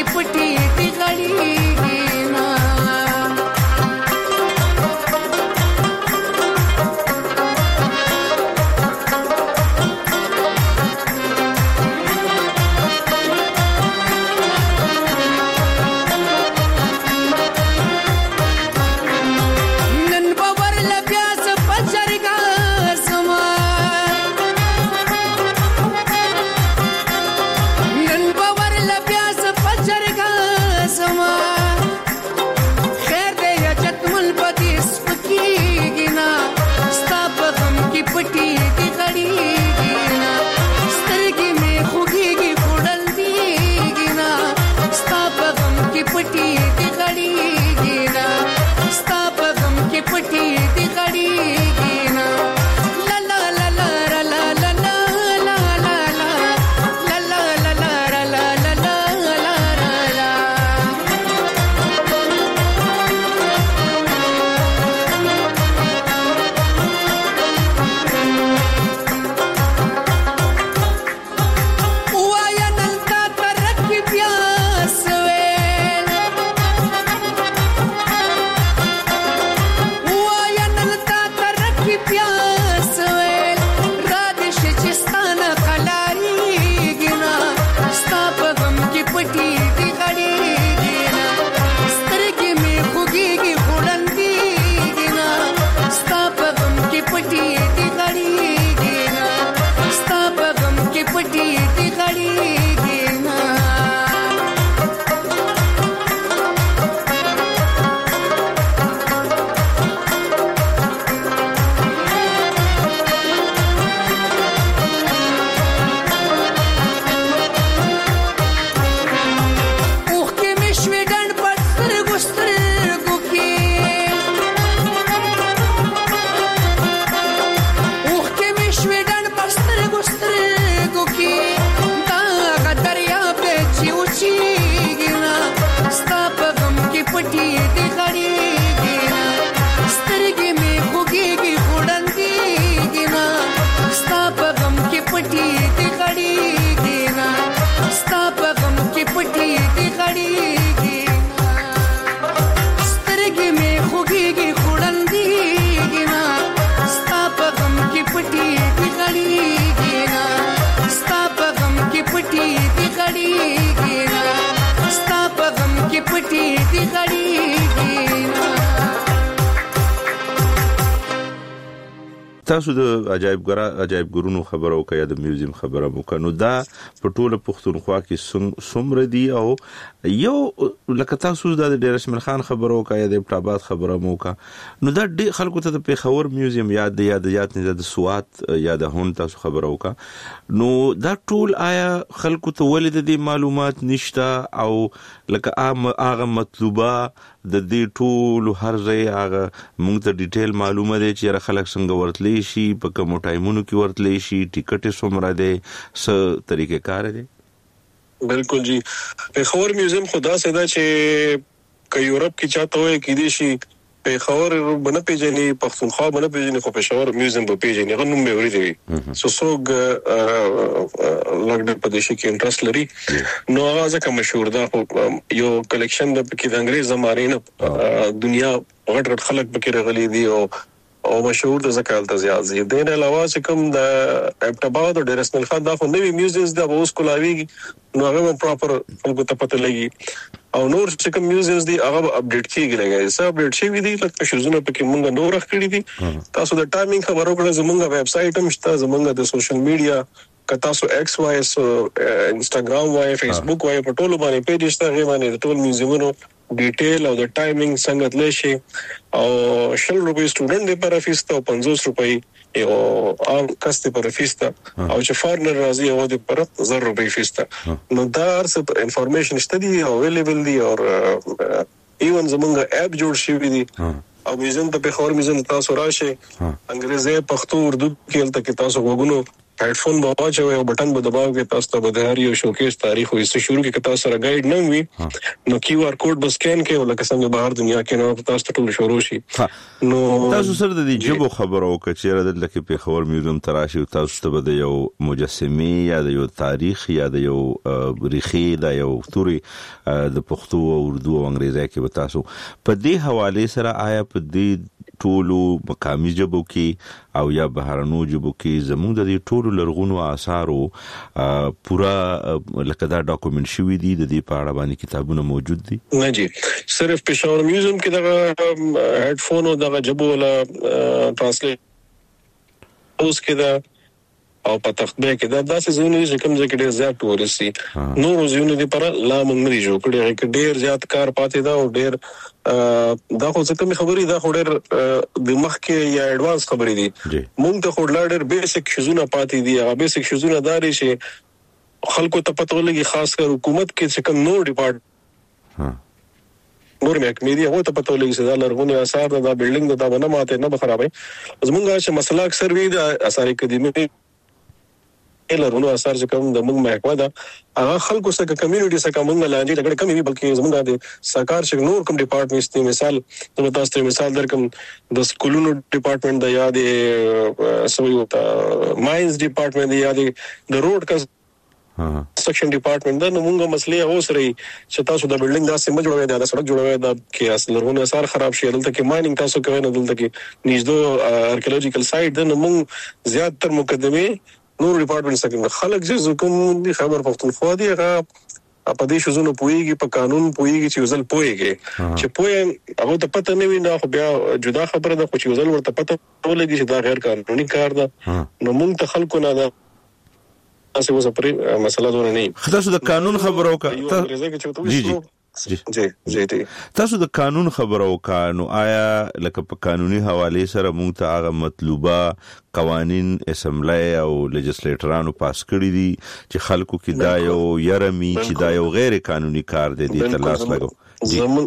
D: پټي دي غړيږي نا
A: تاسو د عجایب ګرا عجایب ګرونو خبرو کوي د میوزیم خبره مو کنو دا په ټوله پښتونخوا کې څومره دي او یو لکه تاسو د ډیر اسماعیل خان خبرو کوي د پټاباد خبره مو کا نو دا ډیر خلکو ته د پیښور میوزیم یاد دی یاد یاد نه د سوات یا د هون تاسو خبرو کا نو دا ټول آیا خلکو ته ولید دي معلومات نشته او لکه هغه مطلوبه د دې ټول هر ځای هغه موږ ته ډیټیل معلومه دي چې خلک څنګه ورتلې شي په کوم ټایمونو کې ورتلې شي ټیکټ څومره ده څه طریقې کار دي
B: بالکل جی پیښور میوزیم خدا سدا چې ک یورپ کې چاته وي کې دي شي پیښور بنه پیژني پښتونخوا بنه پیژني خو پیښور میوزیم په پیژني غو نوم به ورېږي سو سوګ لګډ په دې کې انټرست لري نو هغه ځکه مشهور ده یو کلیکشن د کې د انګريز زماره نه دنیا غټ غټ خلک پکې راغلي دي او او مشهور د زکال ته زیات دي د نه علاوه چې کوم د ابټاباد او ډیر اسماعیل خان دا خو نوی میوزیمز د اوس کولاویږي نو هغه پراپر خلکو ته پته لګي او نور چې کوم میوزیمز دي هغه اپډیټ کیږي لګي سب اپډیټ شي وي دي لکه شوزونه پکې مونږ نور راخړي دي تاسو د ټایمینګ خبرو کړه زمونږ ویب سټ هم شته زمونږ د سوشل میډیا کتا سو ایکس وای اس انستګرام وای فیسبوک وای په ټولو باندې پیج شته غي باندې ټول میوزیمونو ډیټیل او د ټایمینګ څنګه تل شي او شل روپۍ سټوډنټ دی پر فیس ته پنځوس روپۍ یو عام کس ته پر فیس ته او چې فارنر راځي او د پر زر روپۍ فیس ته نو دا څه انفارمیشن شته دی اویلیبل دی او ایون زمونږ اپ جوړ شوی دی او میوزیم ته په خور میوزیم تاسو راشي انګریزي پښتو اردو کې تل کې تاسو وګونو هډفون به واچو او بټن به دباو کې تاسو ته به د هر یو شوکیس تاریخ او هیڅ شروع کې تاسو سره ګایډ نه وي نو کیو آر کوډ به سکین کې ولکه څنګه بهر دنیا کې نو تاسو ته ټول شروع شي.
A: نو تاسو سره د دې جبو خبرو کچېره د لکه په خبر میوزیم تراشي او تاسو ته د یو مجسمه یا د یو تاریخ یا د یو ریخي د یو توري د پښتو او اردو او انګریزي کې به تاسو په دې حواله سره آیا په دې ټولو مقامي جبو کې او یا بهرنو جبو کې زموږ د دې ټولو لرغونو آثارو پورا لکه دا ډاکومنټ شوی دي د دې په اړه باندې کتابونه موجود دي؟
B: نه جی صرف پېښور میوزیم کې دغه هډفون او دغه جبو ولا ترانسلیټ اوس کې دا او په تخته کې دا داسې زونه چې کوم ځای کې ډېر زیات ورسي نور زونه دي پر لا موږ نه جوړ کړی کې ډېر زیات کار پاتې دا او ډېر دا خو څه کوم خبرې دا خو ډېر د مخ کې یا اډوانس خبرې دي موږ ته خو ډېر بیسیک شزونه پاتې دي هغه بیسیک شزونه داري چې خلکو ته پته ولګي خاص کر حکومت کې چې کوم نور ډیپارټمنټ نور محکمې دي هغه ته پته ولګي چې دا لرغونی آثار دا بلډینګ دا باندې ماته نه خرابوي زمونږه چې مسله اکثر وی دا آثار قدیمه لرغونو آثار چې کوم د موږ محکمه ده هغه خلکو سره کمیونټي سره موږ لانجې لګړې کمې بلکې زمونږ د سرکار چې نور کوم ډپارټمنټ دي مثال د تاسو ته مثال درکم د سکولونو ډپارټمنټ د یا د سویو ته ماینز ډپارټمنټ دی یا د روډ کا سیکشن ډپارټمنټ دا موږ مسلې هو سره چې تاسو د بلډینګ دا سم جوړوي دا سړک جوړوي دا کې اصل لرغونو آثار خراب شي دلته کې مایننګ تاسو کوي نه دلته کې نږدې آرکیولوژیکل سایټ د موږ زیات تر مقدمه نور ډپارټمنټ څخه خلک چې کوم دي خبر پښتونخوا دی هغه په دې شوزونو پويږي په قانون پويږي چې وزل پويږي چې پوي هغه ته پته نه وي نو خو بیا جدا خبره ده خو چې وزل ورته پته ولګي چې دا غیر قانوني کار ده نو موږ ته خلکو نه ده تاسو وسه پرې مسله دونه نه
A: تاسو د قانون خبرو کا جی جی
B: جی جی جی
A: تاسو د قانون خبرو کا نو آیا لکه په قانوني حواله سره موږ ته هغه مطلوبه قوانين اسمبلی او لیجسلیټرانو پاس کړی دي چې خلکو کې دا یو يرمي چې دا یو غیر قانوني کار دی د تلاش لګو
B: زمون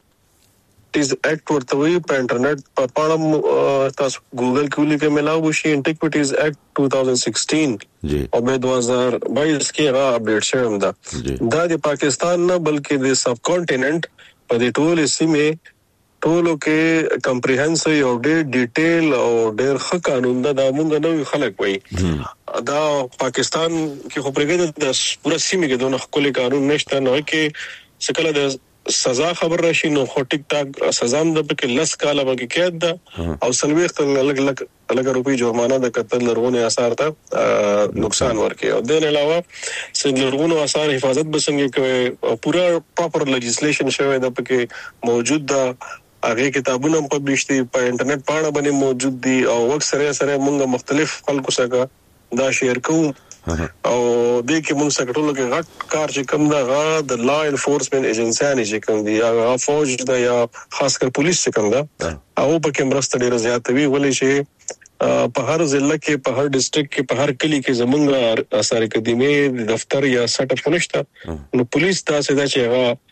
B: از اکټ ورته وی په انټرنیټ په پاړم تاسو ګوګل کې ولیکئ ملاو شي انټیکویټیز اکټ two thousand sixteen
A: جی
B: او په two thousand twenty کې را اپډیټ شوم دا دا د پاکستان نه بلکې د سب کانټیننټ په دې ټول سیمه ټولو کې کمپریهنسیو او ډېر ډیټیل او ډېر ښه قانون دا موږ نو خلک وای دا پاکستان کې خو پرګد د پورا سیمه کې دونه خپل قانون نشته نو کې څکله د سزا خبر راشي نو خو ټیک ټاک سزا هم د پکې لس کاله باندې قید ده او سلويخت الګ الګ الګ روپی جرمانه د قتل لرغونی آثار ته نقصان ورکي او د نه علاوه چې لرغونو آثار حفاظت بسنګ کوي پورا پراپر لیجسلیشن شوی د پکې موجود ده هغه کتابونه هم پبلش دي په انټرنیټ پاڼه باندې موجود دي او وخت سره سره موږ مختلف خلکو سره دا شیر کوو او د کې موږ سره ټول کې غټ کار چې کوم دا غا د لا انفورسمنت ایجنسیانه چې کوم دي هغه فوج دا یا خاص کر پولیس چې کوم دا او په کې مرسته ډیره زیاته وی ولې چې په هر ضلع کې په هر ډیسټریکټ کې په هر کلی کې زمونږ آثار قدیمه دفتر یا سټ اپ نشته نو پولیس تاسو دا چې هغه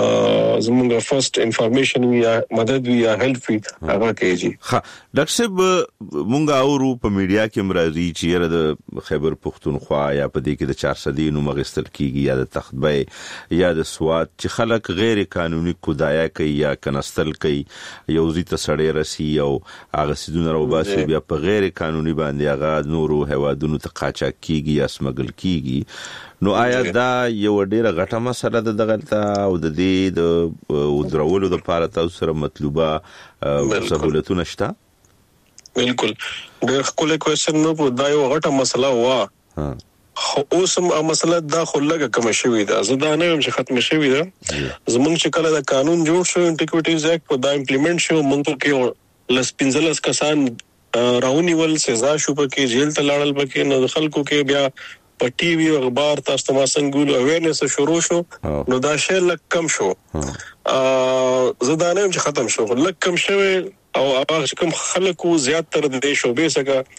B: زمونږ فرست انفارمیشن یا مدد یا هیلپ هغه کوي.
A: ها ډاکټر صاحب مونږ اورو په میډیا کې مرادي چې د خیبر پښتونخوا یا په دې کې د چار صدې نو مغستل کیږي یا د تختبې یا د سواد چې خلک غیر قانوني کودایا کوي یا کنستل کوي یو زی ته سړی رسی او هغه سيدونه راو باسي بیا په غیر قانوني باندې هغه نورو هوادونو ته قاچاق کیږي یا سمګل کیږي نو آیا دا یو ډیره غټه مسله ده دغلطه او د دې د ودرولو د لپاره تاسو سره مطلوبه سہولتونه شته؟
B: بالکل ډېر خپل کوېشن نو دا یو غټه مسله وا خو اوس هم مسله دا خو لګه کوم شوی دا زه دا نه هم چې ختم شوی دا زمونږ چې کله دا قانون جوړ شو انټیکویټیز اکټ په دا امپلیمنٹ شو موږ کې لس پنځلس کسان راونیول سزا شو پکې جیل ته لاړل پکې نو خلکو کې بیا په ټي وي او اخبار تاسو ته څنګه اویرنس شروع شو نو دا شی لک کم شو ا زدانه چې ختم شو لک کم شوی او هغه کوم خلکو زیات تر دې شوبې څخه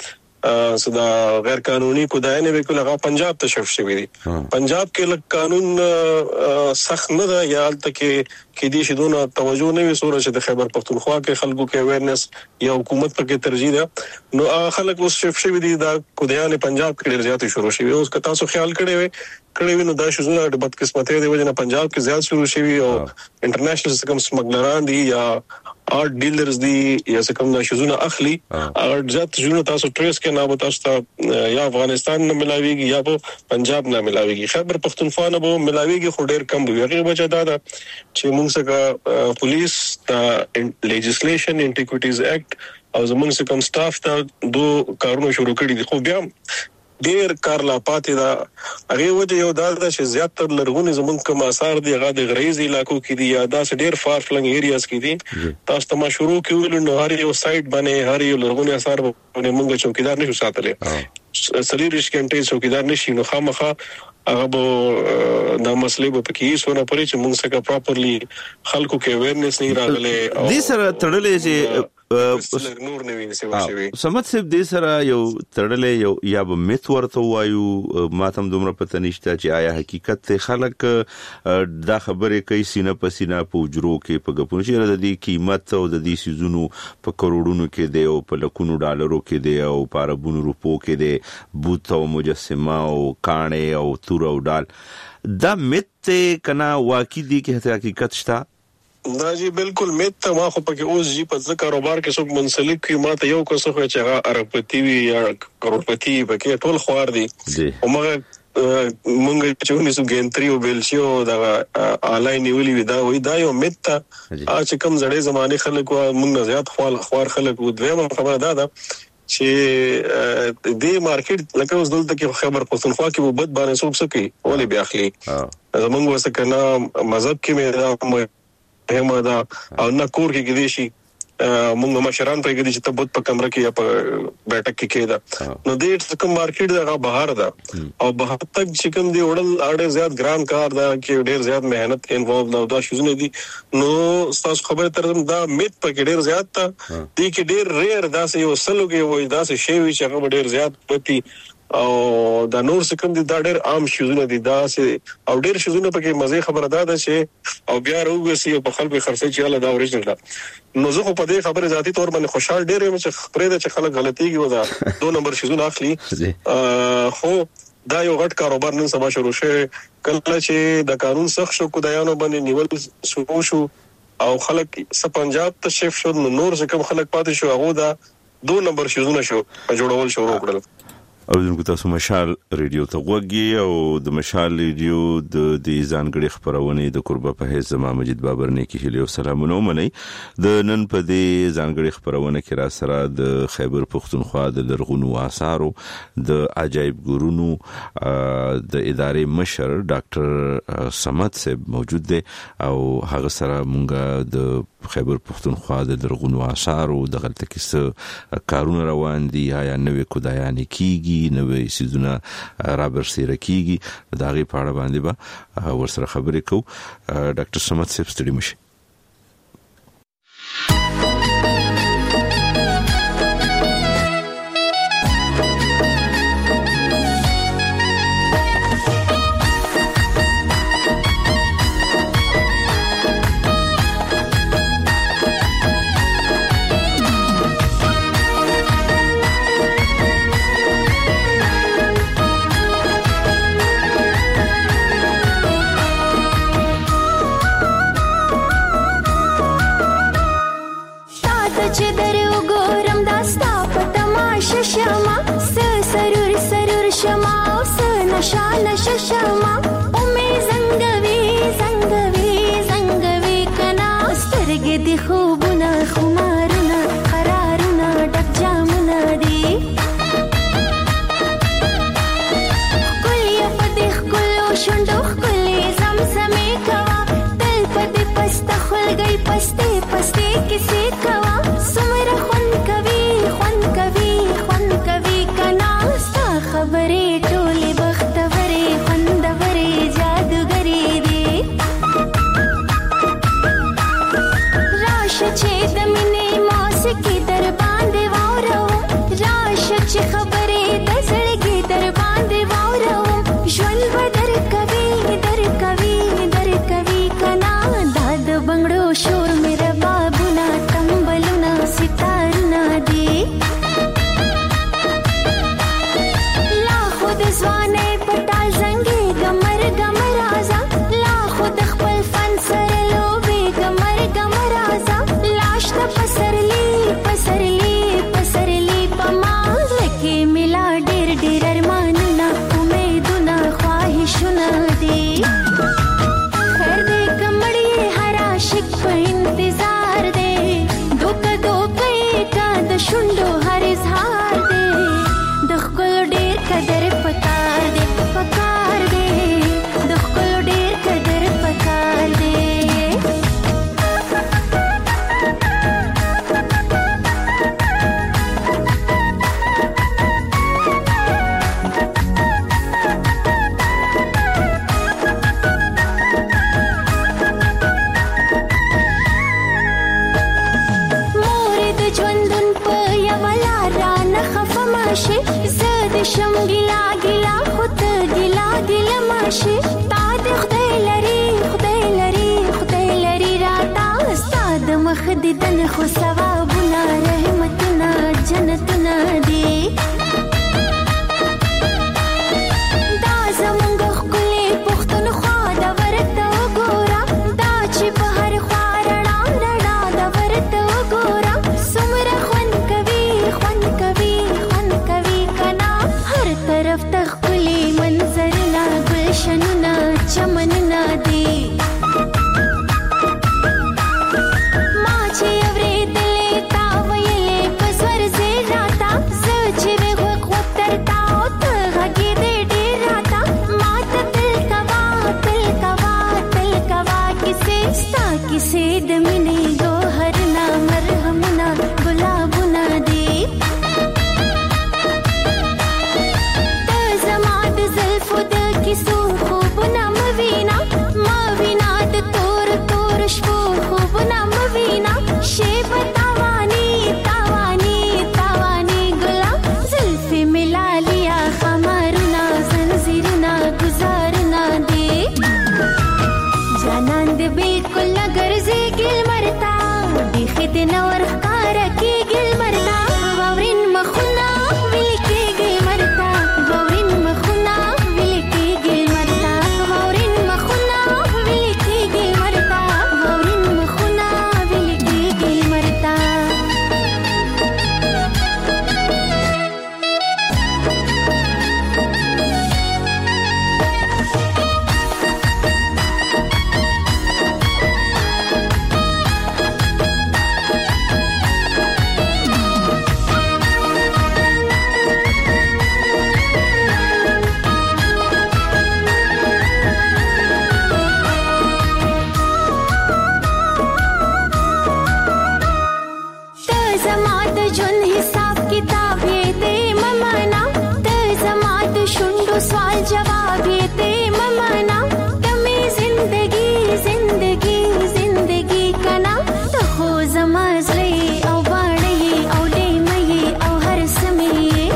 C: صدا غیر قانوني کوداینه وکړه هغه پنجاب ته شف شوی دي. پنجاب کې لک قانون سخت نه ده یا البته کې دي شدونه توجه نه وي سورج د خیبر پختونخوا کې خلکو کې اویرنس یا حکومت پکې ترجیح ده نو خلک اوس شف شوی دي دا کوداینه پنجاب کې ډیر زیات شروع شوی اوس که تاسو خیال کړی وي کړی وي نو دا شزونه د بدقسمتۍ دی وجنه پنجاب کې زیات شروع شوی او انټرنیشنل سکم سمګلران دي یا آرټ ډیلرز دي یا سکم دا شزونه اخلي اگر ځات شزونه تاسو ټریس کې نه وتا تاسو یا افغانستان نه ملاويږي یا په پنجاب نه ملاويږي خیبر پختونخوا نه به ملاويږي خو ډیر کم وي هغه بچا دا چې موږ څنګه پولیس دا لیجسلیشن انټیکوټیز ایکټ او زموږ سکم سټاف ته دو کارونه شروع کړي دي خو بیا ډیر کار لا پاتې دا هغه وجه یو دا چې زیاتره لرغونی زمونږ کوم آثار دي هغه د غریزي علاقو کې دي یا دا ډیر فار فلنګ ایریاز کې دي تاسو ته ما شروع کیول نو هر یو سایت باندې هر یو لرغونی آثار باندې موږ چوکیدار نشو ساتلې سلیریش کنټي چوکیدار نشي نو خامخا هغه به دا مسلې به پکې سونه پرې چې موږ څنګه پراپرلی خلکو کې اویرنس نه راغله
A: دي سره تړلې چې
C: نور نه ویني څه وشوي
A: سمت سب دې سره یو تړلې یو یا به میت ورته وایو ماتم دومره پته نشته چې آیا حقیقت ته خلک دا خبره کوي سینه په سینه په وجرو کې په غپونو چې د دې قیمت او د دې سيزونو په کروڑونو کې دی او په لکونو ډالرو کې دی او په اربونو روپو کې دی بوت او مجسمه او کانه او تور او ډال دا میت کنا واقعي دي کې حقیقت شته
C: دا جی بالکل میت ما خو پکې اوس جی په ځکه کاروبار کې څوک منسلک کی ماته یو کو څه چې هغه اربپتی وی یا کروڑپتی پکې ټول خوار دي او مګر مونږ چې ونیسو ګینتری او بیلشیو دا آنلاین نیولې وی دا وای دا یو میت ته چې کم زړې زمانه خلک مونږ زیات خوال خوار خلک و دویمه خبره دا ده چې دې مارکیټ لکه اوس دلته کې خبر پښتونخوا کې وبد باندې څوک څه کوي ولې بیا اخلي زمونږ وسه کنه مذهب کې مې هم دا او نه کور کې کې دي شي موږ مشران په کې دي چې تبوت په کمره کې یا په بیٹک کې کېدا نو دې کوم مارکیټ دا بهر دا او بهر تک چې کوم دی وړل اړ زیات ګران کار دا کې ډېر زیات مهنت انوالو دا دا شوزونه دي نو تاسو خبره ترم دا میت په کې ډېر زیات تا دي کې ډېر ریئر دا سه یو سلو کې وای دا سه شی وی چې هغه ډېر زیات پتی او دا نور څه کوم دي دا ډېر عام شوزونه دي دا سه او ډېر شوزونه په کې مزه خبره ده چې او بیا وروګسي په خلکو خرڅي چې الله دا اوریجنل دا نو زه په دې خبره ذاتی تور باندې خوشحال ډېر یم چې خبره ده چې خلک غلطيږي و دا دو نمبر شوزونه اخلي خو دا یو غټ کاروبار نن سبا شروع شوه کله چې د قانون سخت شو کودایانو باندې نیول شروع شو او خلک س پنجاب ته شیفت شو نور څه کوم خلک پاتې شو هغه دا دو نمبر شوزونه شو جوړول شروع کړل
A: او دغه تاسو مشال ریډیو ته وګورئ او د مشال ریډیو د دې ځانګړي خبرونه د قربه په حیث زما مجید بابر نه کې هلي او سلامونه منئ د نن په دې ځانګړي خبرونه کې را سره د خیبر پختونخوا د لرغونو آثارو د عجایب ګورونو د ادارې مشر ډاکټر سمت صاحب موجود دی او هغه سره مونږه د خیبر پختونخوا د لرغونو آثارو د غلطه کیسه کارونه روان دي یا نوې کودایانه کیږي نوې سيزونه رابر سره کیږي دا غي پاړه باندې با ورسره خبرې کو ډاکټر سمت صاحب ستړي مشه
E: शान शशमा उमे संगवी संगवी संगवी कना स्तरगे दि खूबना खुमारना करारना डक जामना दी कुलिया पदिख कुलो शुंडो कुली zamzame कवा तल पद पस्त खुल गई पस्ते पस्ते किसे कवा सुमर खुन कवी खुन कवी खुन कवी कना सा खबरे टोले बख्तवरे खुंद شم ګلا ګلا خود ګلا ګلا ماشي تا د خدای لري خدای لري خدای لري راتا استاد مخ دې دن خو ثوابونه رحمتونه جنتونه دي دا زمونږ ښکلې پښتونخوا د ورته وګوره دا چې په هر خوا رڼا رڼا د ورته وګوره څومره خوند کوي خوند کوي خوند کوي کنا هر طرف ته ښکلې منظرونه ګلشنونه چمنونه دي ما چې اورېدلې تا ویلې په زور زه راته زه چې وې غوږ وترتا او ته غږېدې ډېر راته ما ته تل کوه تل کوه تل کوه کیسې ستا کیسې د مینې ګوهرونه مرهمونه ګلابونه دي ته زما د زلفو د کیسو خوبونه مه وینا مه وینا د تور تور شپو خوبونه مه وینا شیبه تاواني تاواني تاواني ګلا زلفې مې لالیا خمارونه زنځیرونه ګزارونه دي جانان دې بالکل نه ګرځېږي لمرته بیخي دې نه ورښکاره کېږي لمرته واورین مخونه ویلې کېږي لمرته واورین مخونه ویلې کېږي لمرته واورین مخونه ویلې کېږي لمرته واورین مخونه ویلې کېږي لمرته ته زما د ژوند حساب کتاب یې دې ممانا ته زما د شونډو سوال جواب یې دې ممانا ته مې زندگی زندگی زندگی کنا ته خو زما زړه یې او باڼه یې او لیمه یې او هر څه مې یې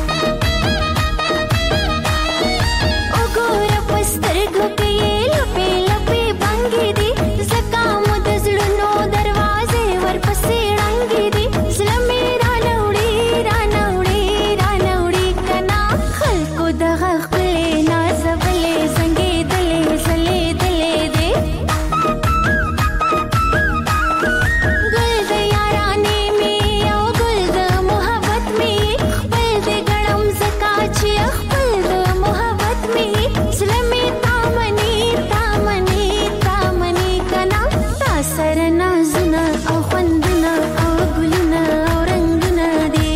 E: وګوره په سترګو کې یې لپې لپې بنګې دي ځکه مو د زړونو دروازې ورپسې ړنګې دي زړه مې رانه وړي رانه وړي رانه وړي کنا خلکو دغه ښکلې نازولې زنګېدلې ځلېدلې دي ګل د یارانې مې او ګل د محبت مې خپل دې ګڼم ځکه چې خپل د محبت مې زړه مې تا مني تا مني تا مني کنا تا سره نازونه او خوندونه او ګلونه او رنګونه دي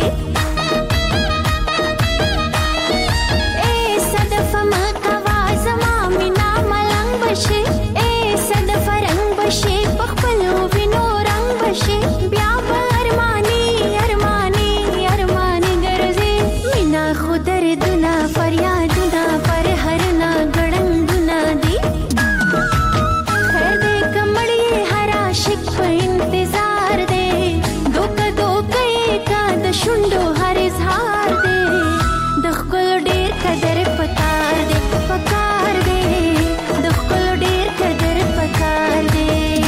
E: اے صدفه مه کوه زما مینا ملنګ بشي اے صدفه رنګ بشي په خپلو وینو رنګ بشي بیا به ارماني ارماني ارماني ګرځي مینا خو دردونه فریادونه پر هرنا ګړنګونه دي خیر دې کمړې هر عاشق په انتظار دے دوکه دوکه یې کا د شونډو هر اظهار دے د ښکلو ډېر قدر پکار دے پکار دے د ښکلو ډېر قدر پکار دے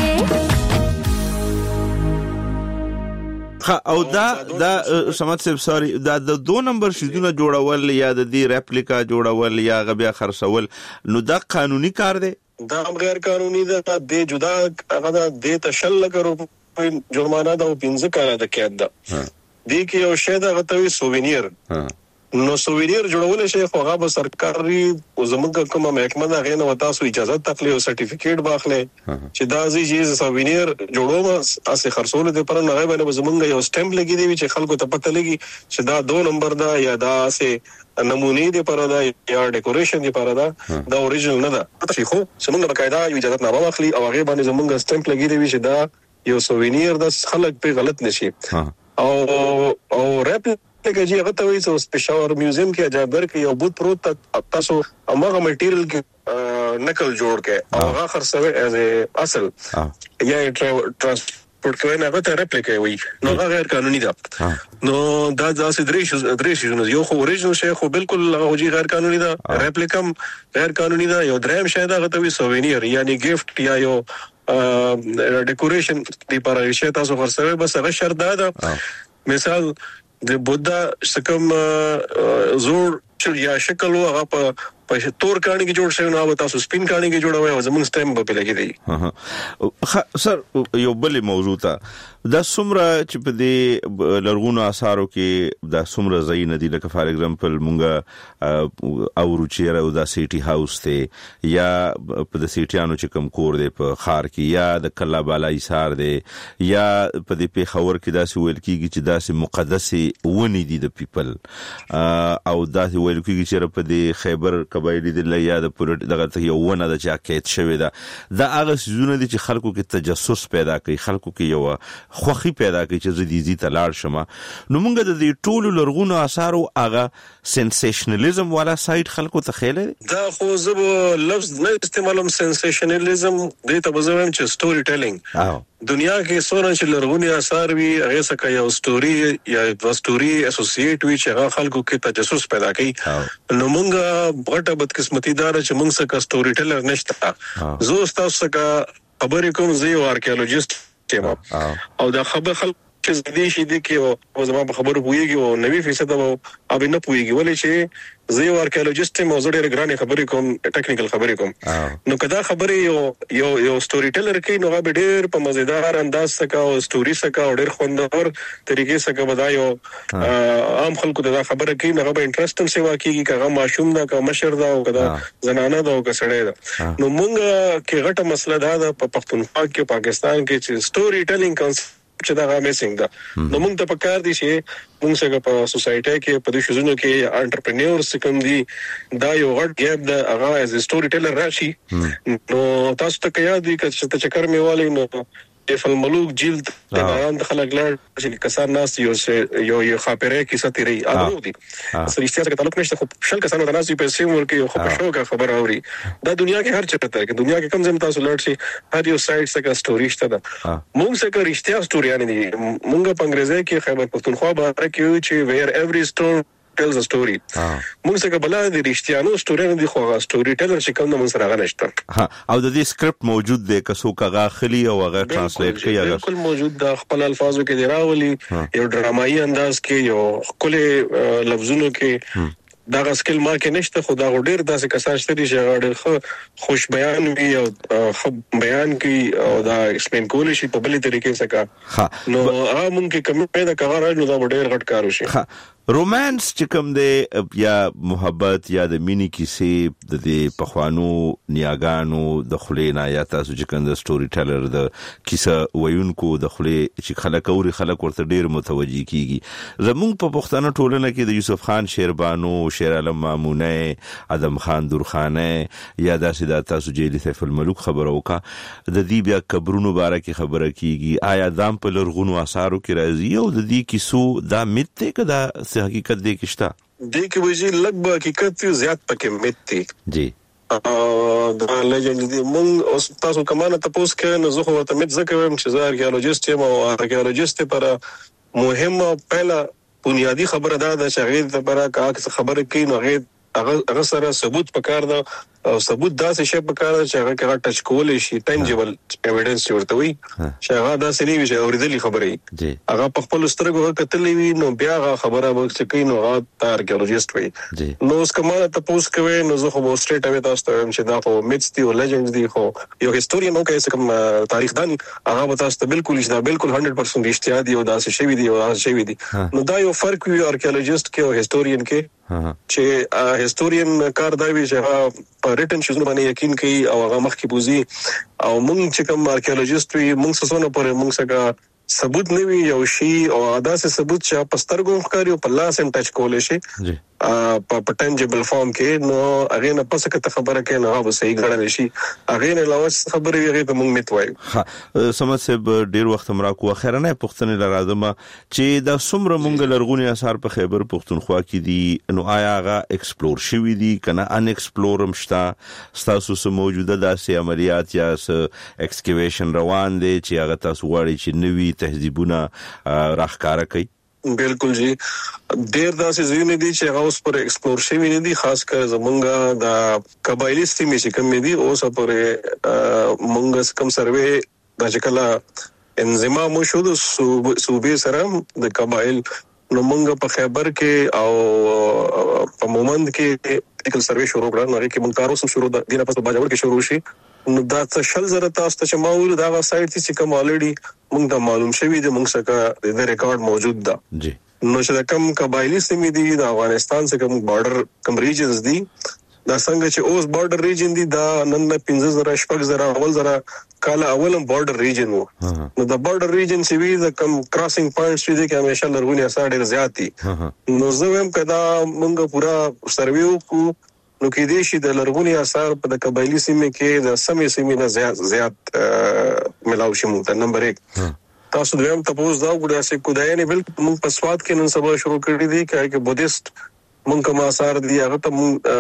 A: ها او دا دا سمات صاحب سوري دا د دو نمبر شیدونه جوړول یا د دې ریپلیکا جوړول یا غبیا خرڅول نو دا قانوني کار دی
C: دا هم غیر قانوني ده د جدا هغه د تشل کرو جرمانه ده او پنځه کاله د قید ده دې کې یو شی ده غوښوي سووینیر نو سووینیر جوړول شي خو هغه سرکاري او زموږ کومه محکمه ده غینه وتا سو اجازه تخلي او سرټیفیکیټ باخله چې دا زی چیز سووینیر جوړوم اسه خرڅول دي پر نه غوښنه زموږ یو سټمپ لګي دی چې خلکو ته پته لګي چې دا دو نمبر ده یا دا سه نمونه دي پر دا یا ډیکوریشن دي پر دا دا اوریجنل نه ده چې خو زموږ بقاعده یو اجازه نه واخلي او هغه باندې زموږ سټمپ لګي دی چې دا یو سووینیر د خلک په غلط نشي او او ریپ لکه چې هغه ته وایي چې پېښور میوزیم کې اجازه کې یو بوت پروت تاسو هغه مټیریل کې نقل جوړ کې او هغه خرڅوي ایز اصل یا ټرانسپورټ ټرانسپورت کوي نه غته ریپلیکا وي نو هغه غیر قانوني ده نو دا داسې درې شو درې شو یو خو اوریجنل شی خو بالکل هغه غیر قانوني ده ریپلیکا غیر قانوني ده یو دریم شی دا غته وي سووینیر یعنی ګیفت یا یو ډیکوریشن دی پر شی تاسو خرڅوي بس هغه شرط ده مثال د بودا سکم زور یا شکل هغه په په تور کانی کې جوړ شوی نو او تاسو سپین کانی کې جوړوي او زمون سټیم په لګي دی
A: سر یو بل موضوع ته دا سمره چې په دې لرغونو آثارو کې دا سمره ځای نه دی لکه فار ایگزامپل مونږه او روچیره او دا سیټي هاوس ته یا په د سیټیانو چې کم کور دی په خار کې یا د کلا بالا ایثار دی یا په دې په خور کې دا سی ویل کیږي چې دا سي مقدسي ونی دي د پیپل او دا سی ویل کیږي چې په دې خیبر قبایلی د لیا د پروت دغه ته یو ونه د جاکټ شوی دا دا هغه سيزونه دي چې خلکو کې تجسس پیدا کوي خلکو کې یو خوخي پیدا کوي چې زديزي تلاړ شمه نو مونږ د دې ټولو لرغونو آثارو هغه سنسیشنالیزم والا سایت خلکو ته خېله
C: دا خو زب لفظ نه استعمالوم سنسیشنالیزم دې ته بزوم چې سټوري ټیلینګ دنیا کې سونه چې لرغونی آثار وي هغه څخه یو سټوري یا د سټوري اسوسییټ وي چې هغه خلکو کې تجسس پیدا کوي نو مونږه غټه بدقسمتي دار چې مونږ څخه سټوري ټیلر نشته زه تاسو څخه خبرې کوم زه یو آرکیالوجیست یم او دا خبر خلک چې زدي شي دي کې او زما په خبرو پويږي او نوي فیصد او اب نه پويږي ولې چې زه یو آرکیالوجیست یم او زه ډېر ګرانې خبرې کوم ټیکنیکل خبرې کوم نو کدا خبرې یو یو یو سټوري ټیلر کې نو هغه ډېر په مزیدار انداز څخه او سټوري څخه او ډېر خوندور طریقې څخه بدایو عام خلکو دا خبره کوي نو هغه انټرېستم سیوا کیږي کغه ماشوم دا که مشر دا او کدا زنانه دا او کسړې دا نو مونږ کې غټه مسله دا په پښتونخوا کې پاکستان کې چې سټوري ټیلینګ کانسپټ چې دا غامسینګ دا نو موږ ته پکار دي چې موږ څنګه په سوسایټي کې په دې شوزونو کې انټرپرینورز کوم دي دا یو غټ ګیپ دا هغه از سټوري ټیلر راشي نو تاسو ته کیا دي چې چکر میوالي نو افل ملوک جلد د خلک لړ چې کسان ناس یو یو یو خاطره کې ستوري اورو دي سريستیا څخه تعلق نشته خو شل کسانو د ناس په پیسې ورکه خو په شوګه خبر اوري دا دنیا کې هر چاته کې دنیا کې کم زم تاسو لړ شي هر یو سایت څخه سټوري شته دا موږ څخه رښتیا سټوري نه دي موږ په انګریزي کې خیبر پختونخوا باندې کې چې ویر ایوری سټور tells a story موږ څنګه بل د رښتیانو سټوري نه دي خو هغه سټوري ټیلر چې کوم د سره غنښت
A: ها او د دې سکرپټ موجود دی که څوک هغه خلی او هغه ترانسلیټ کوي هغه
C: بالکل موجود د خپل الفاظو کې دی راولي یو ډرامایي انداز کې یو کله لفظونو کې دا غسکل ما کې نشته خدا غډیر داسې کسان شته دي چې غډیر خوش بیان وي او خب بیان کوي او دا ایکسپلین کول شي په بلې طریقې څخه نو هغه مونږ کې کمی پیدا کاوه نو دا ډیر غټ کار وشي
A: رومانس چې کوم دی یا محبت یا د مینی کیسې د دې پخوانو نیاګانو د خلینا یا تاسو چې کوم د سټوري ټیلر د کیسه ویونکو د خلې چې خلک اوري خلک ورته ډیر متوجي کیږي زموږ په پښتنه ټولنه کې د یوسف خان شیربانو شیر عالم مامونه ادم خان درخانه یا داسې د تاسو جیلی سیف الملوک خبرو کا د دې بیا قبرونو باره کې خبره کیږي آیا دام په لرغونو آثارو کې راځي او د دې کیسو دا میته کدا حقیقت دې کېشتا
C: دې کې وځي لګ حقیقت زیات پکې میته
A: جی
C: دا لیجنډ دې مونږ اوس تاسو کومه تاسو کې نو زه خو ته مت ځکه ویم چې زه آرکیالوجیست یم او آرکیالوجیست پر مهمه پهلا بنیادی خبره ده چې هغه لپاره کا خبره کوي نو هغه هغه سره ثبوت پکار ده او ثبوت داسې شی پکار ده چې هغه کې ټچ کول شي ټنجبل ایویډنس ورته وي چې هغه داسې نه وي چې اوریدلې خبرې هغه په خپل سترګو کتلې وي نو بیا هغه خبره وکړي کوي نو هغه آرکیالوجیست وي نو اس کومه تاسو کوي نو زه خو سټریټ اوی تاسو ته چې دا خو میتس دی او لیجنډز دی خو یو هیستورین نو کوي کوم تاریخ دان هغه تاسو ته بالکل دا بالکل صد درصد رښتیا دی او داسې شی دی او داسې شی دی نو دا یو فرق وي آرکیالوجیست کې او هیستورین کې چې هیستورین کار دا وی چې په ریټن شوزونه باندې یقین کوي او هغه مخکې بوزي او موږ چې کوم آرکیالوجیست وي موږ څه نه پره موږ څنګه ثبوت نه وي یو شی او ادا سه ثبوت چې په سترګو ښکاری او په لاس هم ټچ کولای شي په ټنجبل فارم کې نو هغه نه پس کته خبره کې نه هغه صحیح غړل شي هغه نه لاوس خبره هغه ته موږ متوایو.
A: ها سمات صاحب ډیر وخت مرا کو خیرنه پښتنې لرازمه چې د سمره مونږ لرغونی اثار په خیبر پښتونخوا کې دي نو آیا هغه ایکسپلور شوی دي کنه ان ایکسپلور مشتا تاسو سره موجوده داسې عملیات یا ایکسکیویشن روان دي چې هغه تاسو غواړي چې نوي تهذیبونه راخکاره کوي؟
C: بالکل جی ډیر داسې ځینې دي چې هغه اوس پر ایکسپلور شوی نه دي خاص کر زمونږه د قبایلی سیمې چې کوم دي اوس پر مونږ کم سروې د چکلا انضمام شو د صوبې سره د قبایل نو مونږ په خیبر کې او په مومند کې ټیکل سروې شروع کړل نو کې مونږ کارو سم شروع د دینه په باجوړ کې شروع شي نو دا څه شل زره تاسو ته چې ماول دا سایت چې کوم الریډي مونږ ته معلوم شوی دی مونږ څخه د ریکارډ موجود ده
A: جی
C: نو چې کوم قبایلی سیمې دي د افغانستان څخه کوم بارډر کوم ریجنز دي دا څنګه چې اوس بارډر ریجن دي دا نن پنځه زره شپږ زره اول زره کال اولم بارډر ریجن وو نو د بارډر ریجن چې وی د کوم کراسینګ پوینټس دي چې همیشه لرغونی اثار ډیر زیات دي نو زه هم کدا مونږ پورا سروې وکړو نو کې دې شي د لرغونی اثار په د قبایلی سیمې کې د سمې سیمې نه زیات زیات ملاو شي مونږ ته نمبر یک تاسو دویم تاسو دا وګورئ چې کودای نه بل مونږ په سواد کې نن سبا شروع کړی دي چې بودیست مونږ کوم اثار دي هغه ته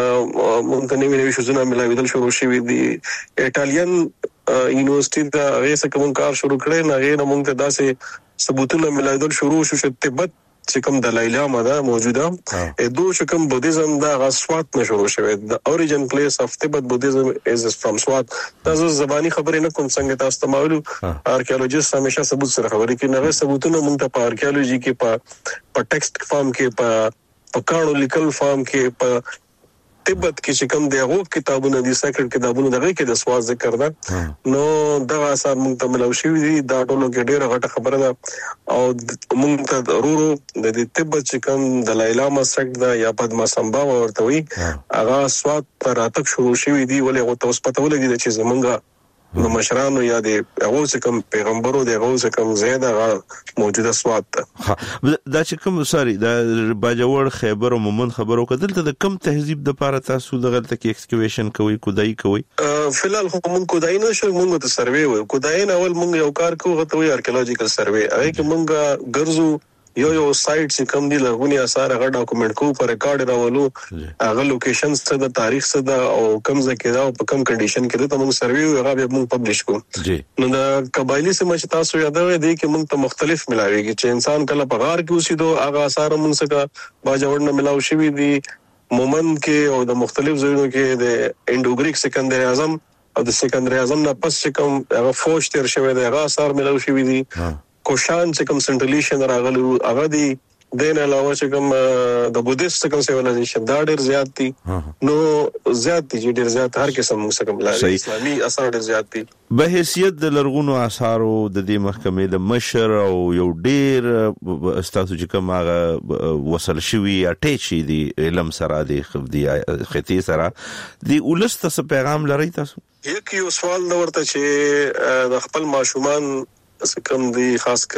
C: مونږ ته نوې نوې شوزونه ملاویدل شروع شوي دي ایټالین یونیورسيټي دا هغه څه کوم کار شروع کړي نه هغه مونږ ته داسې ثبوتونه ملاویدل شروع شو چې تبت چې کوم د لایلا ماده موجوده ا دوه چې کوم بودیزم دا غسوات نه شروع شوی د اوریجن پلیس اف تبت بودیزم از فرام سوات تاسو زبانی خبرې نه کوم څنګه تاسو ته معلوم آرکیولوژیست همیشه ثبوت سره خبرې کوي نه ثبوتونه مونږ ته په آرکیولوژي کې په په ټیکسټ فارم کې په په کانو لیکل فارم کې په تبت کې چې کوم دی هغه کتابونه دي سیکرټ کتابونه دغه کې د سواد ذکر ده نو دغه اثر مونږ ته ملو شي دي دا ټولو کې ډیره غټه خبره ده او مونږ ته ضرورو د دې تبت چې کوم د لایلا مسک دا یا پدما سمبا ورته وي هغه سواد تر اتک شروع شي دي ولې غو تاسو پته ولګي چې زمونږه نو مشرانو یا د هغه څه کوم پیغمبرو د هغه څه کوم زیاده موجوده سواد ده
A: دا چې کوم سوري دا باجوړ خیبر او مومند خبرو کدل ته د کم تهذیب د پاره تاسو دغه تک ایکسکیویشن کوي کودای کوي
C: فلال خو مونږ کودای نه شو مونږ ته سروې وي کودای نه اول مونږ یو کار کوو غته وي آرکیولوژیکل سروې هغه کې مونږ ګرځو یو یو سایت چې کوم دی لرغونی اثار هغه ډاکومېنټ کو پر ریکارډ راولو هغه لوکیشن څه د تاریخ څه د او کوم ځکه دا په کوم کنډیشن کې ته موږ سروې هغه به موږ پبلش کوو نو د قبایلی سیمه چې تاسو یادوي دی کې موږ ته مختلف ملاويږي چې انسان کله په غار کې اوسېدو هغه اثار موږ څخه باجوړ نه ملاو شوی دي مومند کې او د مختلف ځایونو کې د انډوګریک سکندر اعظم او د سکندر اعظم نه پس چې کوم هغه فوج تیر شوی دی هغه اثار ملاو شوی دي کوشان چې کوم سنټرلیشن راغلي هغه دي دین علاوه چې کوم د بودیست کوم سیویلایزیشن دا ډیر زیات دي نو زیات دي ډیر زیات هر قسم موږ کوم لاري اسلامي اثار ډیر زیات دي
A: به حیثیت د لرغونو اثارو د دې محکمې د مشر او یو ډیر استاسو چې کوم هغه وصل شوی اټیچ دي علم سره دي خفدي ختی سره دی ولست څه پیغام لري تاسو
C: یو سوال نو ورته چې د خپل ماشومان کم دی خاص کر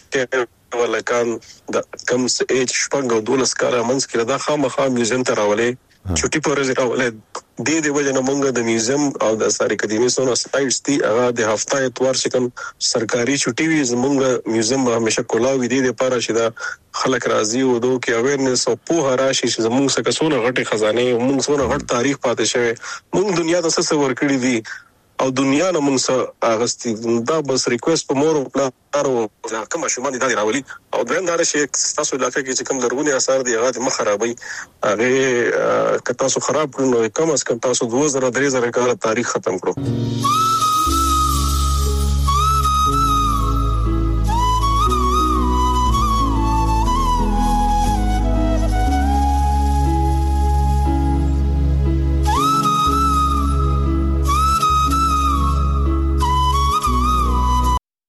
C: جنکه ولکان د کم ایج شپږ او دولس کاله منځ کې دا خامخا میوزیم ته راولې چټي پورې راولې د دې وجه نه مونږ د میوزیم او د اثار قدیمي سونو سایټس دی هغه د هفته اتوار چې کوم سرکاري چټي وي زمونږ میوزیم همیشه کولاوي دي لپاره چې دا خلک راضي او دوه کې اویرنس او په راشي چې زمونږ څخه څونه غټي خزانه مونږ څونه غټ تاریخ پاتې شوی مونږ دنیا ته څه ورکړي دي او دنیا نه موږ سره اغستی دا بس ریکوست په مور پلارو کوم شومان دي راولي او درن دا شي تاسو علاقې کې چې کوم لرغونی اثار دي هغه مخ خرابوي هغه که تاسو خراب کړو نو کم از کم تاسو دوه زره درې زره کال تاریخ ختم کړو